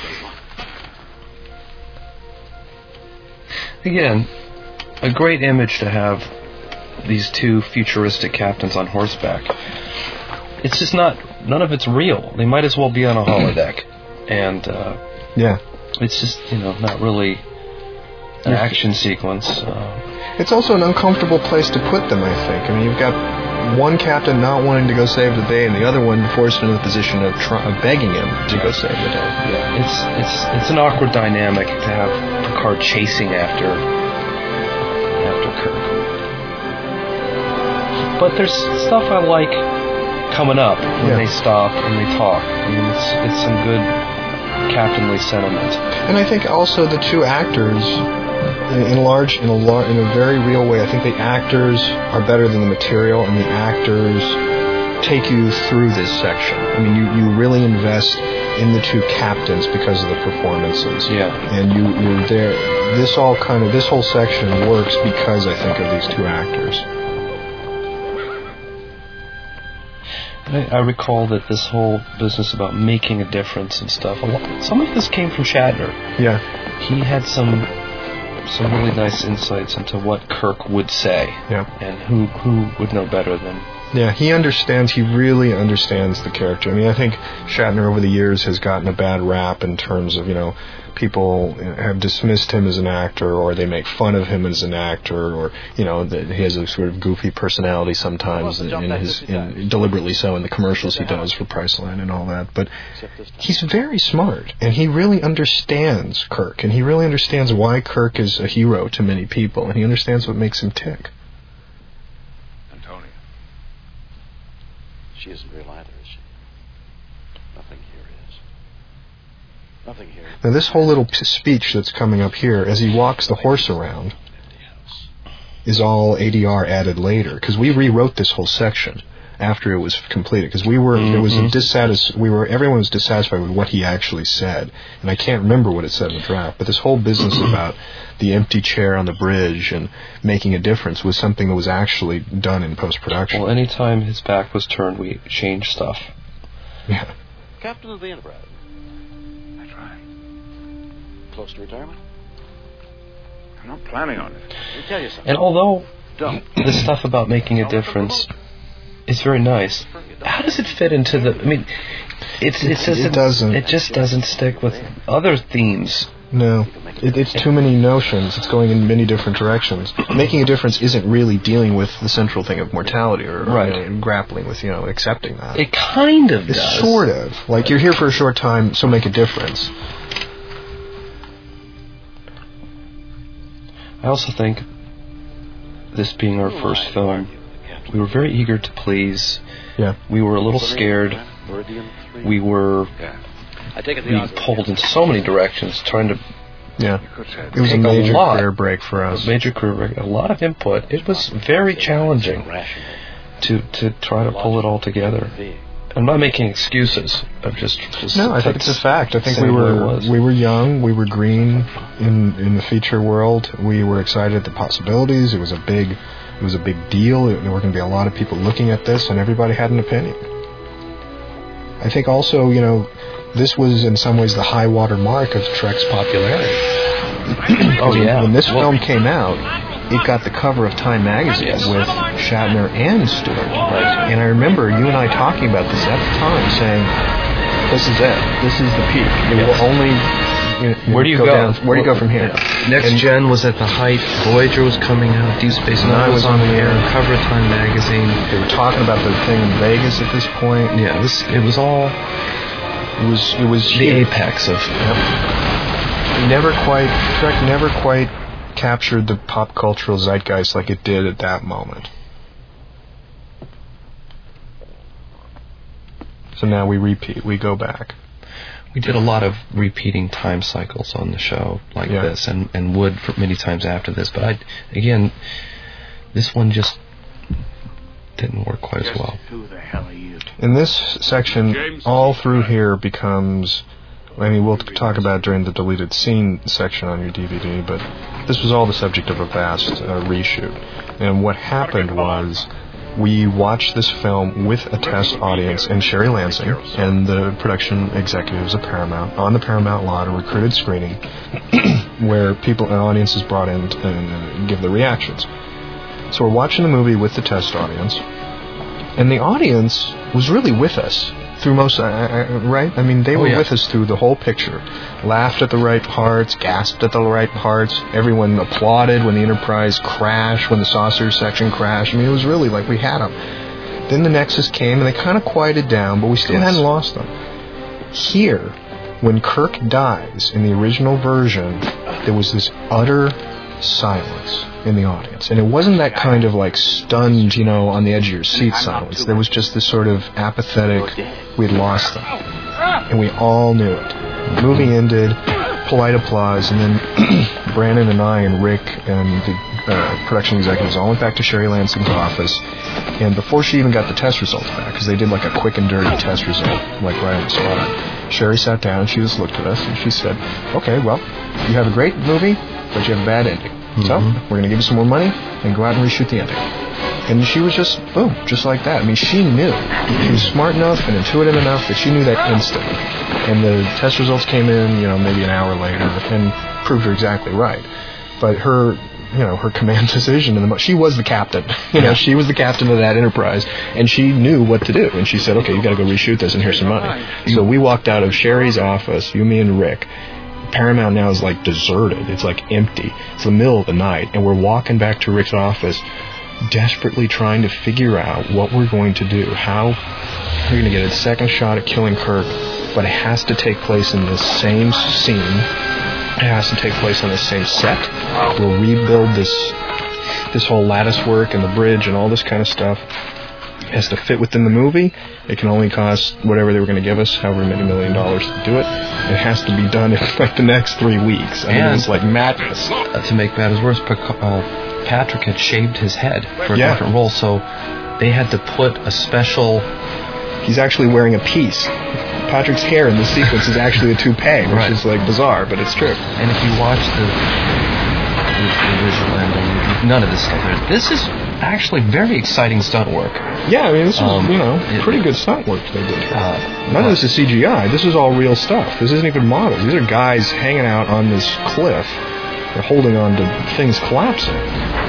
Again, a great image to have these two futuristic captains on horseback. It's just not, none of it's real. They might as well be on a holodeck. And, uh, yeah, it's just, you know, not really an action sequence. Uh, it's also an uncomfortable place to put them, I think. I mean, you've got one captain not wanting to go save the day, and the other one forced into the position of, try, of begging him to go save the day. Yeah, it's it's it's an awkward dynamic to have Picard chasing after after Kirk. But there's stuff I like coming up when yeah. they stop and they talk. I mean, it's it's some good captainly sentiment. And I think also the two actors, in large, in a lar- in a very real way, I think the actors are better than the material, and the actors take you through this section. I mean, you, you really invest in the two captains because of the performances. Yeah. And you you're there. This all kind of this whole section works because I think of these two actors. I, I recall that this whole business about making a difference and stuff, a lot, some of this came from Shatner. Yeah. He had some some really nice insights into what Kirk would say. Yeah. And who who would know better than... Yeah, he understands, he really understands the character. I mean, I think Shatner over the years has gotten a bad rap in terms of, you know, people have dismissed him as an actor, or they make fun of him as an actor, or, you know, that he has a sort of goofy personality sometimes, in, in his, in, deliberately so in the commercials he does for Priceline and all that. But he's very smart, and he really understands Kirk, and he really understands why Kirk is a hero to many people, and he understands what makes him tick. She isn't real either, is she? Nothing here is. Nothing here. Now this whole little p- speech that's coming up here, as he walks the horse around, is all A D R added later, because we rewrote this whole section after it was completed, because we were mm-hmm. there was a dissatis- we were everyone was dissatisfied with what he actually said, and I can't remember what it said in the draft. But this whole business about the empty chair on the bridge and making a difference was something that was actually done in post-production. Well, anytime his back was turned, we changed stuff. Yeah. Captain of the Enterprise. That's right. Close to retirement? I'm not planning on it. Let me tell you something. And although Don't. the stuff about making a difference is very nice. How does it fit into the? I mean, it's it says it, it doesn't. It just doesn't stick with other themes. No, it, it's too many notions. It's going in many different directions. Making a difference isn't really dealing with the central thing of mortality or, right. you know, grappling with, you know, accepting that. It kind of it's does. Sort of. Like, you're here for a short time, so make a difference. I also think, this being our first film, we were very eager to please. Yeah. We were a little scared. We were... We pulled in so many directions, trying to. Yeah, it was a major a career break for us. A major career break, a lot of input. It was very challenging to to try to pull it all together. I'm not making excuses. I'm just, just no. I think it's a fact. I think we were we were young. We were green in in the feature world. We were excited at the possibilities. It was a big it was a big deal. There were going to be a lot of people looking at this, and everybody had an opinion. I think also, you know. This was, in some ways, the high water mark of Trek's popularity. Oh, yeah. When this film came out, it got the cover of Time magazine yes. with Shatner and Stewart. Right. And I remember you and I talking about this at the time, saying, this is it. This is the peak. It yes. will only... You know, where do you go? go? Down, where do you go from here? Yeah. Next and Gen was at the height. Voyager was coming out. Deep Space Nine was on the air. Cover of Time magazine. They were talking about the thing in Vegas at this point. Yeah, it was, it was all... It was it was the huge. Apex of. Yep. Never quite Trek never quite captured the pop cultural zeitgeist like it did at that moment. So now we repeat. We go back. We did a lot of repeating time cycles on the show like yeah. this, and and would for many times after this. But I again, this one just didn't work quite as well. Who the hell are you? In this section, all through here becomes... I mean, we'll talk about it during the deleted scene section on your D V D, but this was all the subject of a vast uh, reshoot. And what happened was, we watched this film with a test audience and Sherry Lansing and the production executives of Paramount on the Paramount lot, a recruited screening, where people and audiences brought in to uh, give their reactions. So we're watching the movie with the test audience, and the audience was really with us through most, uh, uh, right? I mean, they oh, were yeah. with us through the whole picture. Laughed at the right parts, gasped at the right parts. Everyone applauded when the Enterprise crashed, when the saucer section crashed. I mean, it was really like we had them. Then the Nexus came, and they kind of quieted down, but we still yes. hadn't lost them. Here, when Kirk dies in the original version, there was this utter silence in the audience. And it wasn't that kind of like stunned, you know, on the edge of your seat silence. There was just this sort of apathetic, we'd lost them. And we all knew it. The movie ended, polite applause, and then Brandon and I and Rick and the uh, production executives all went back to Sherry Lansing's office. And before she even got the test results back, because they did like a quick and dirty test result, like right on the spot, Sherry sat down and she just looked at us and she said, okay, well, you have a great movie, but you have a bad ending. Mm-hmm. So, we're going to give you some more money and go out and reshoot the ending. And she was just, boom, just like that. I mean, she knew. She was smart enough and intuitive enough that she knew that instantly. And the test results came in, you know, maybe an hour later and proved her exactly right. But her, you know, her command decision, in the mo- she was the captain. You know, she was the captain of that Enterprise, and she knew what to do. And she said, okay, you got to go reshoot this, and here's some money. So we walked out of Sherry's office, you, me, and Rick. Paramount now is like deserted. It's like empty. It's the middle of the night, and we're walking back to Rick's office, desperately trying to figure out what we're going to do. How we're going to get a second shot at killing Kirk, but it has to take place in this same scene. It has to take place on the same set. We'll rebuild this this whole lattice work and the bridge and all this kind of stuff. It has to fit within the movie. It can only cost whatever they were going to give us, however many million dollars to do it. It has to be done in like the next three weeks. I and mean, it's like madness. Uh, to make matters worse, uh, Patrick had shaved his head for a yeah. different role, so they had to put a special... He's actually wearing a piece. Patrick's hair in this sequence is actually a toupee, which right. is like bizarre, but it's true. And if you watch the, the, the original ending, none of this stuff there. This is actually very exciting stunt work. Yeah, I mean, this is, um, you know, it, pretty good stunt work they did. Uh, None of this is C G I. This is all real stuff. This isn't even models. These are guys hanging out on this cliff. They're holding on to things collapsing.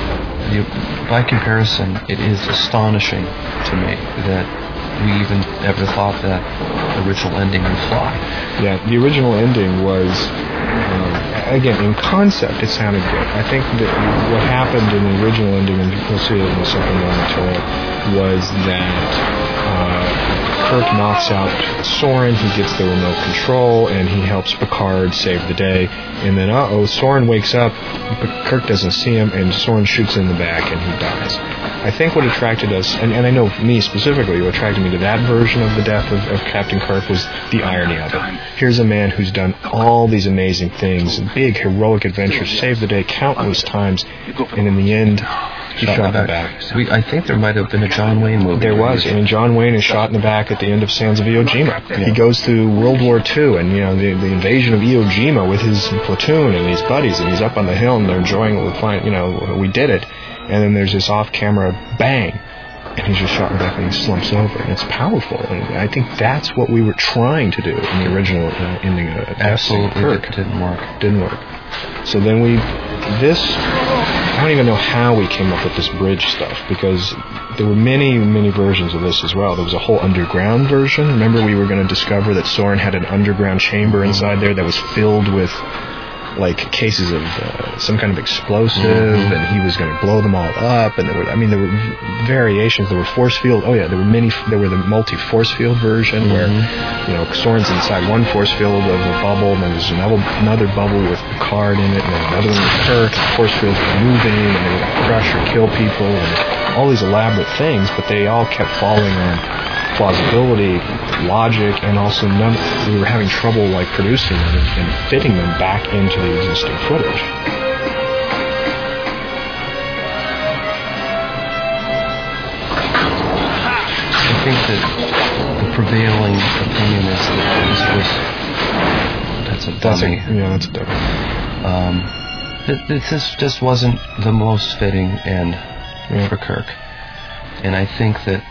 you, by comparison, it is astonishing to me that we even ever thought that original ending would fly. Yeah, the original ending was, um, again, in concept, it sounded good. I think that what happened in the original ending, and we'll see it in the supplemental material, was that uh, Kirk knocks out Soren, he gets the remote control, and he helps Picard save the day. And then, uh-oh, Soren wakes up, but Kirk doesn't see him, and Soren shoots in the back, and he dies. I think what attracted us, and, and I know me specifically, what attracted me to that version of the death of, of Captain Kirk was the irony of it. Here's a man who's done all these amazing things, big heroic adventures, saved the day countless times, and in the end, he shot, shot in the back. back. We, I think there might have been a John Wayne movie. There was. I mean, John Wayne is shot in the back at the end of Sands of Iwo Jima. Yeah. He goes through World War Two, and you know the, the invasion of Iwo Jima with his platoon and his buddies, and he's up on the hill, and they're enjoying it. We find, you know, we did it. And then there's this off-camera bang, and he's just shot in the back, and he slumps over, and it's powerful. And I think that's what we were trying to do in the original uh, ending of uh, Absolutely, Kirk. It didn't work. Didn't work. So then we, this, I don't even know how we came up with this bridge stuff, because there were many, many versions of this as well. There was a whole underground version. Remember, we were going to discover that Soren had an underground chamber inside there that was filled with like cases of uh, some kind of explosive, mm-hmm. and he was going to blow them all up. And there were, I mean, there were variations. There were force field. Oh yeah, there were many. There were the multi-force field version mm-hmm. where, you know, Soren's inside one force field of a bubble, and then there's another another bubble with Picard in it, and then another one with Kirk. And the force fields were moving, and they would crush or kill people, and all these elaborate things. But they all kept falling on plausibility, logic, and also none, we were having trouble like producing them and, and fitting them back into the existing footage. I think that the prevailing opinion is that this was that's a dummy. That's a, yeah, that's a dummy. Um, that this just wasn't the most fitting end yeah. for Kirk, and I think that.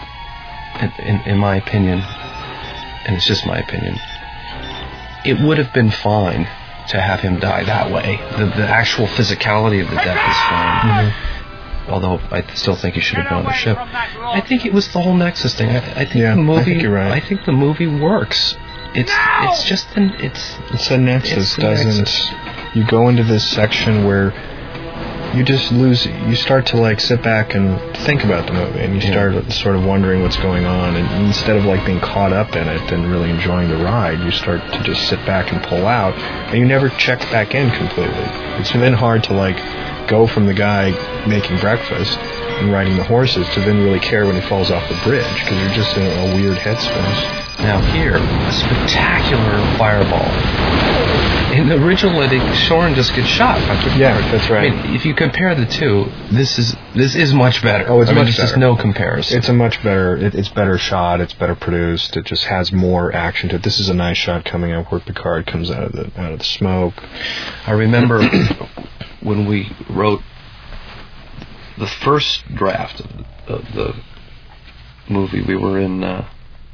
In, in my opinion, and it's just my opinion, it would have been fine to have him die that way. The, the actual physicality of the death is fine. Mm-hmm. Although I still think he should have been on the ship. I think it was the whole Nexus thing. I, I think yeah, the movie. I think you're right. I think the movie works. It's it's just an it's. It's a Nexus, it's doesn't? Nexus. You go into this section where. You just lose, you start to like sit back and think about the movie, and you start yeah. sort of wondering what's going on, and instead of like being caught up in it and really enjoying the ride, you start to just sit back and pull out, and you never check back in completely. It's been hard to like go from the guy making breakfast and riding the horses to then really care when he falls off the bridge, because you're just in a weird headspace. Now here, a spectacular fireball. In the original ending, Soren just gets shot. Yeah, that's right. I mean, if you compare the two, this is this is much better. Oh, it's I mean, much there's better. Just no comparison. It's a much better. It, it's better shot. It's better produced. It just has more action to it. This is a nice shot coming up where Picard comes out of the out of the smoke. I remember when we wrote the first draft of, of the movie. We were in. Uh,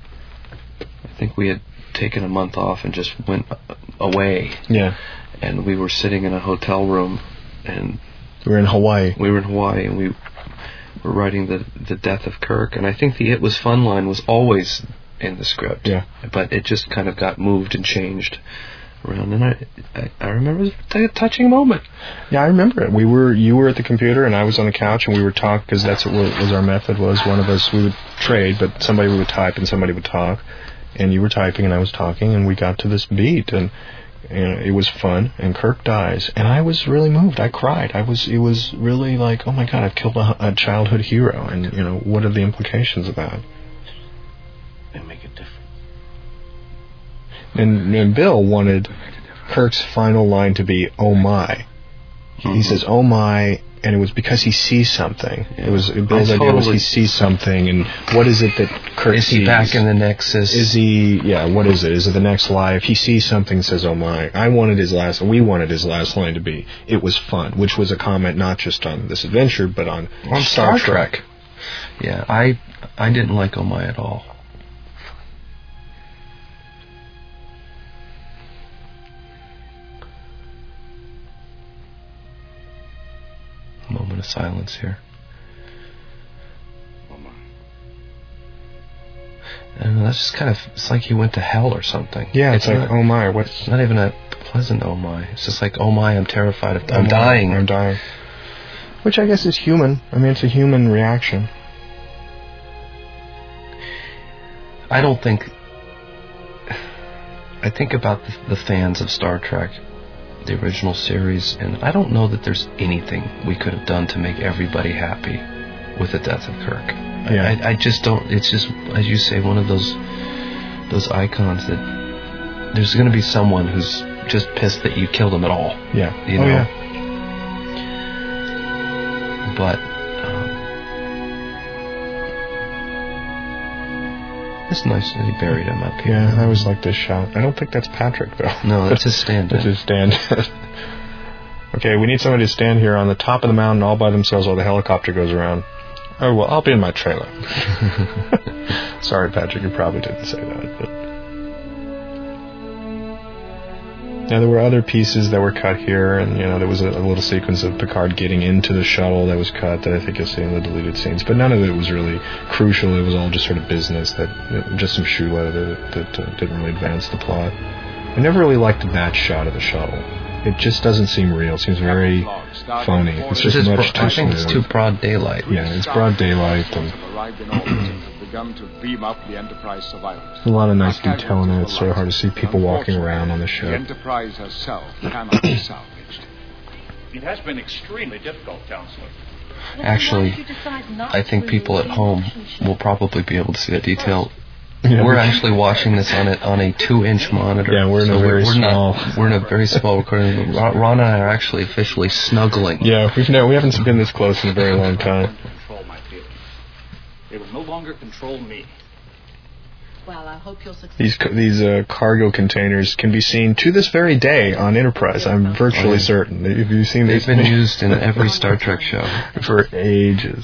I think we had taken a month off and just went away. Yeah. And we were sitting in a hotel room, and we were in Hawaii. We were in Hawaii, and we were writing the the death of Kirk. And I think the "It was fun" line was always in the script. Yeah. But it just kind of got moved and changed around, and I I, I remember it was a touching moment. Yeah, I remember it. We were you were at the computer, and I was on the couch, and we were talking, because that's what was our method. Was one of us we would trade, but somebody would type and somebody would talk. And you were typing and I was talking, and we got to this beat, and, and it was fun, and Kirk dies, and I was really moved. I cried. I was. It was really like, oh my God, I've killed a, a childhood hero, and you know, what are the implications of that? They make a difference. And, and Bill wanted Kirk's final line to be, "Oh my." Mm-hmm. He says, "Oh my." And it was because he sees something. Yeah. It was Bill's idea totally was he sees something, and what is it that Kirk is sees? Is he back in the Nexus? Is he? Yeah. What is it? Is it the next life? He sees something, and says, "Oh my!" I wanted his last. We wanted his last line to be, "It was fun," which was a comment not just on this adventure, but on, on Star, Star Trek. Trek. Yeah, I I didn't like Oh My at all. Moment of silence here. And that's just kind of, it's like he went to hell or something. Yeah, it's, it's like, not, oh my, what's... It's not even a pleasant oh my. It's just like, oh my, I'm terrified of, I'm oh dying. My, I'm dying. Which I guess is human. I mean, it's a human reaction. I don't think... I think about the, the fans of Star Trek, the original series, and I don't know that there's anything we could have done to make everybody happy with the death of Kirk. Yeah. I, I just don't... It's just, as you say, one of those those icons that there's going to be someone who's just pissed that you killed him at all. Yeah. You oh, know? yeah. But um, it's nice that he buried him up here. Yeah, I always like this shot. I don't think that's Patrick, though. No, that's his stand-in. That's his stand. Okay, we need somebody to stand here on the top of the mountain all by themselves while the helicopter goes around. Oh, well, I'll be in my trailer. Sorry, Patrick, you probably didn't say that. But yeah, there were other pieces that were cut here, and you know there was a, a little sequence of Picard getting into the shuttle that was cut that I think you'll see in the deleted scenes. But none of it was really crucial. It was all just sort of business, that you know, just some shoe leather that, that uh, didn't really advance the plot. I never really liked that shot of the shuttle. It just doesn't seem real. It seems very phony. It's just much too I think smooth. it's too broad daylight. Yeah, it's broad daylight, and begun to beam up the Enterprise survivors. a lot of nice detail in it. It's sort of hard to see people walking around on the ship. The Enterprise herself cannot be salvaged. It has been extremely difficult, Counselor. Actually, I think people at home will probably be able to see that detail. Yeah. We're actually watching this on a on a two-inch monitor. Yeah, we're in so a very we're small. Not, we're in a very small recording. Ron, Ron and I are actually officially snuggling. Yeah, we've no, we haven't been this close in a very long time. Control my feelings. They will no longer control me. Well, I hope you'll succeed. These these uh, cargo containers can be seen to this very day on Enterprise. I'm virtually certain. Have you seen these? They've been used in every Star Trek show for ages.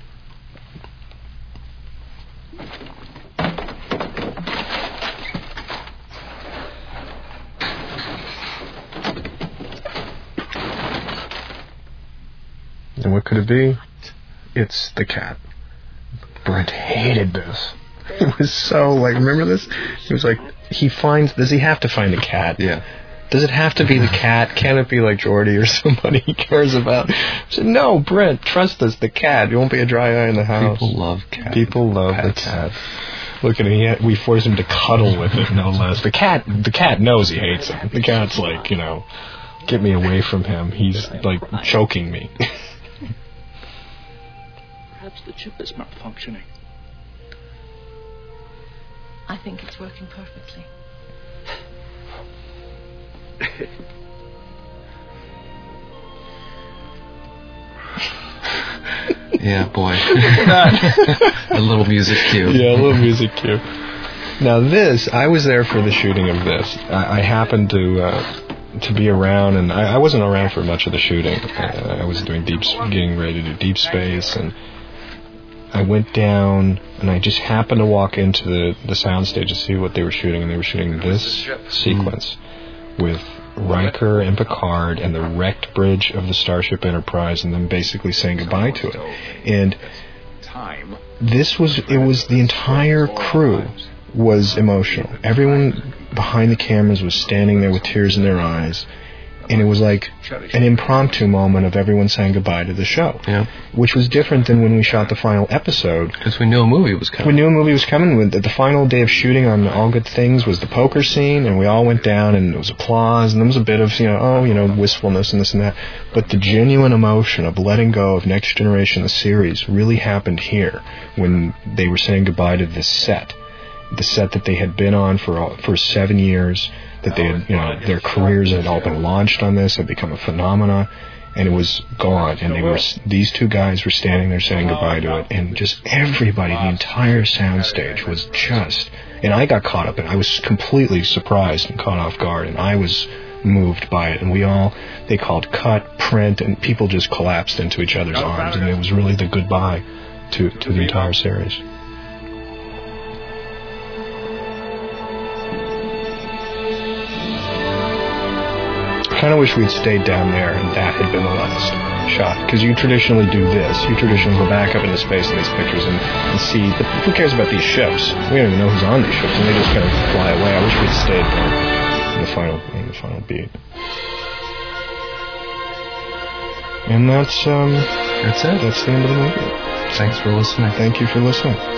And what could it be? It's the cat. Brent hated this. It was so, like, remember this? He was like, he finds, does he have to find a cat? Yeah. Does it have to be the cat? Can it be like Geordi or somebody he cares about? I said, no, Brent, trust us, the cat. It won't be a dry eye in the house. People love cats. People love the cat. Look at him. He had, we forced him to cuddle with it, no less. The cat, the cat knows he hates him. The cat's like, you know, get me away from him. He's like choking me. Perhaps the chip is malfunctioning. I think it's working perfectly. Yeah, boy. A little music cue. Yeah, a little music cue. Now this, I was there for the shooting of this. I, I happened to uh, to be around, and I, I wasn't around for much of the shooting. Uh, I was doing deep, getting ready to do Deep Space, and I went down, and I just happened to walk into the the soundstage to see what they were shooting, and they were shooting this sequence with Riker and Picard and the wrecked bridge of the Starship Enterprise, and them basically saying goodbye to it. And this was, it was the entire crew was emotional. Everyone behind the cameras was standing there with tears in their eyes, and it was like an impromptu moment of everyone saying goodbye to the show. Yeah. Which was different than when we shot the final episode. Because we knew a movie was coming. We knew a movie was coming. The final day of shooting on All Good Things was the poker scene, and we all went down, and it was applause, and there was a bit of, you know, oh, you know, wistfulness and this and that. But the genuine emotion of letting go of Next Generation, the series, really happened here when they were saying goodbye to this set. The set that they had been on for all, for seven years, that they had, you know, their careers had all been launched on this, had become a phenomenon, and it was gone. And they were, these two guys were standing there saying goodbye to it, and just everybody, the entire soundstage was just, and I got caught up in it. I was completely surprised and caught off guard, and I was moved by it. And we all, they called cut, print, and people just collapsed into each other's arms, and it was really the goodbye to, to the entire series. I kind of wish we'd stayed down there and that had been the last. shot, because you traditionally do this. You traditionally go back up into space in these pictures and, and see. The, who cares about these ships? We don't even know who's on these ships, and they just kind of fly away. I wish we'd stayed there in the final in the final beat. And that's um, that's it. That's the end of the movie. Thanks for listening. Thank you for listening.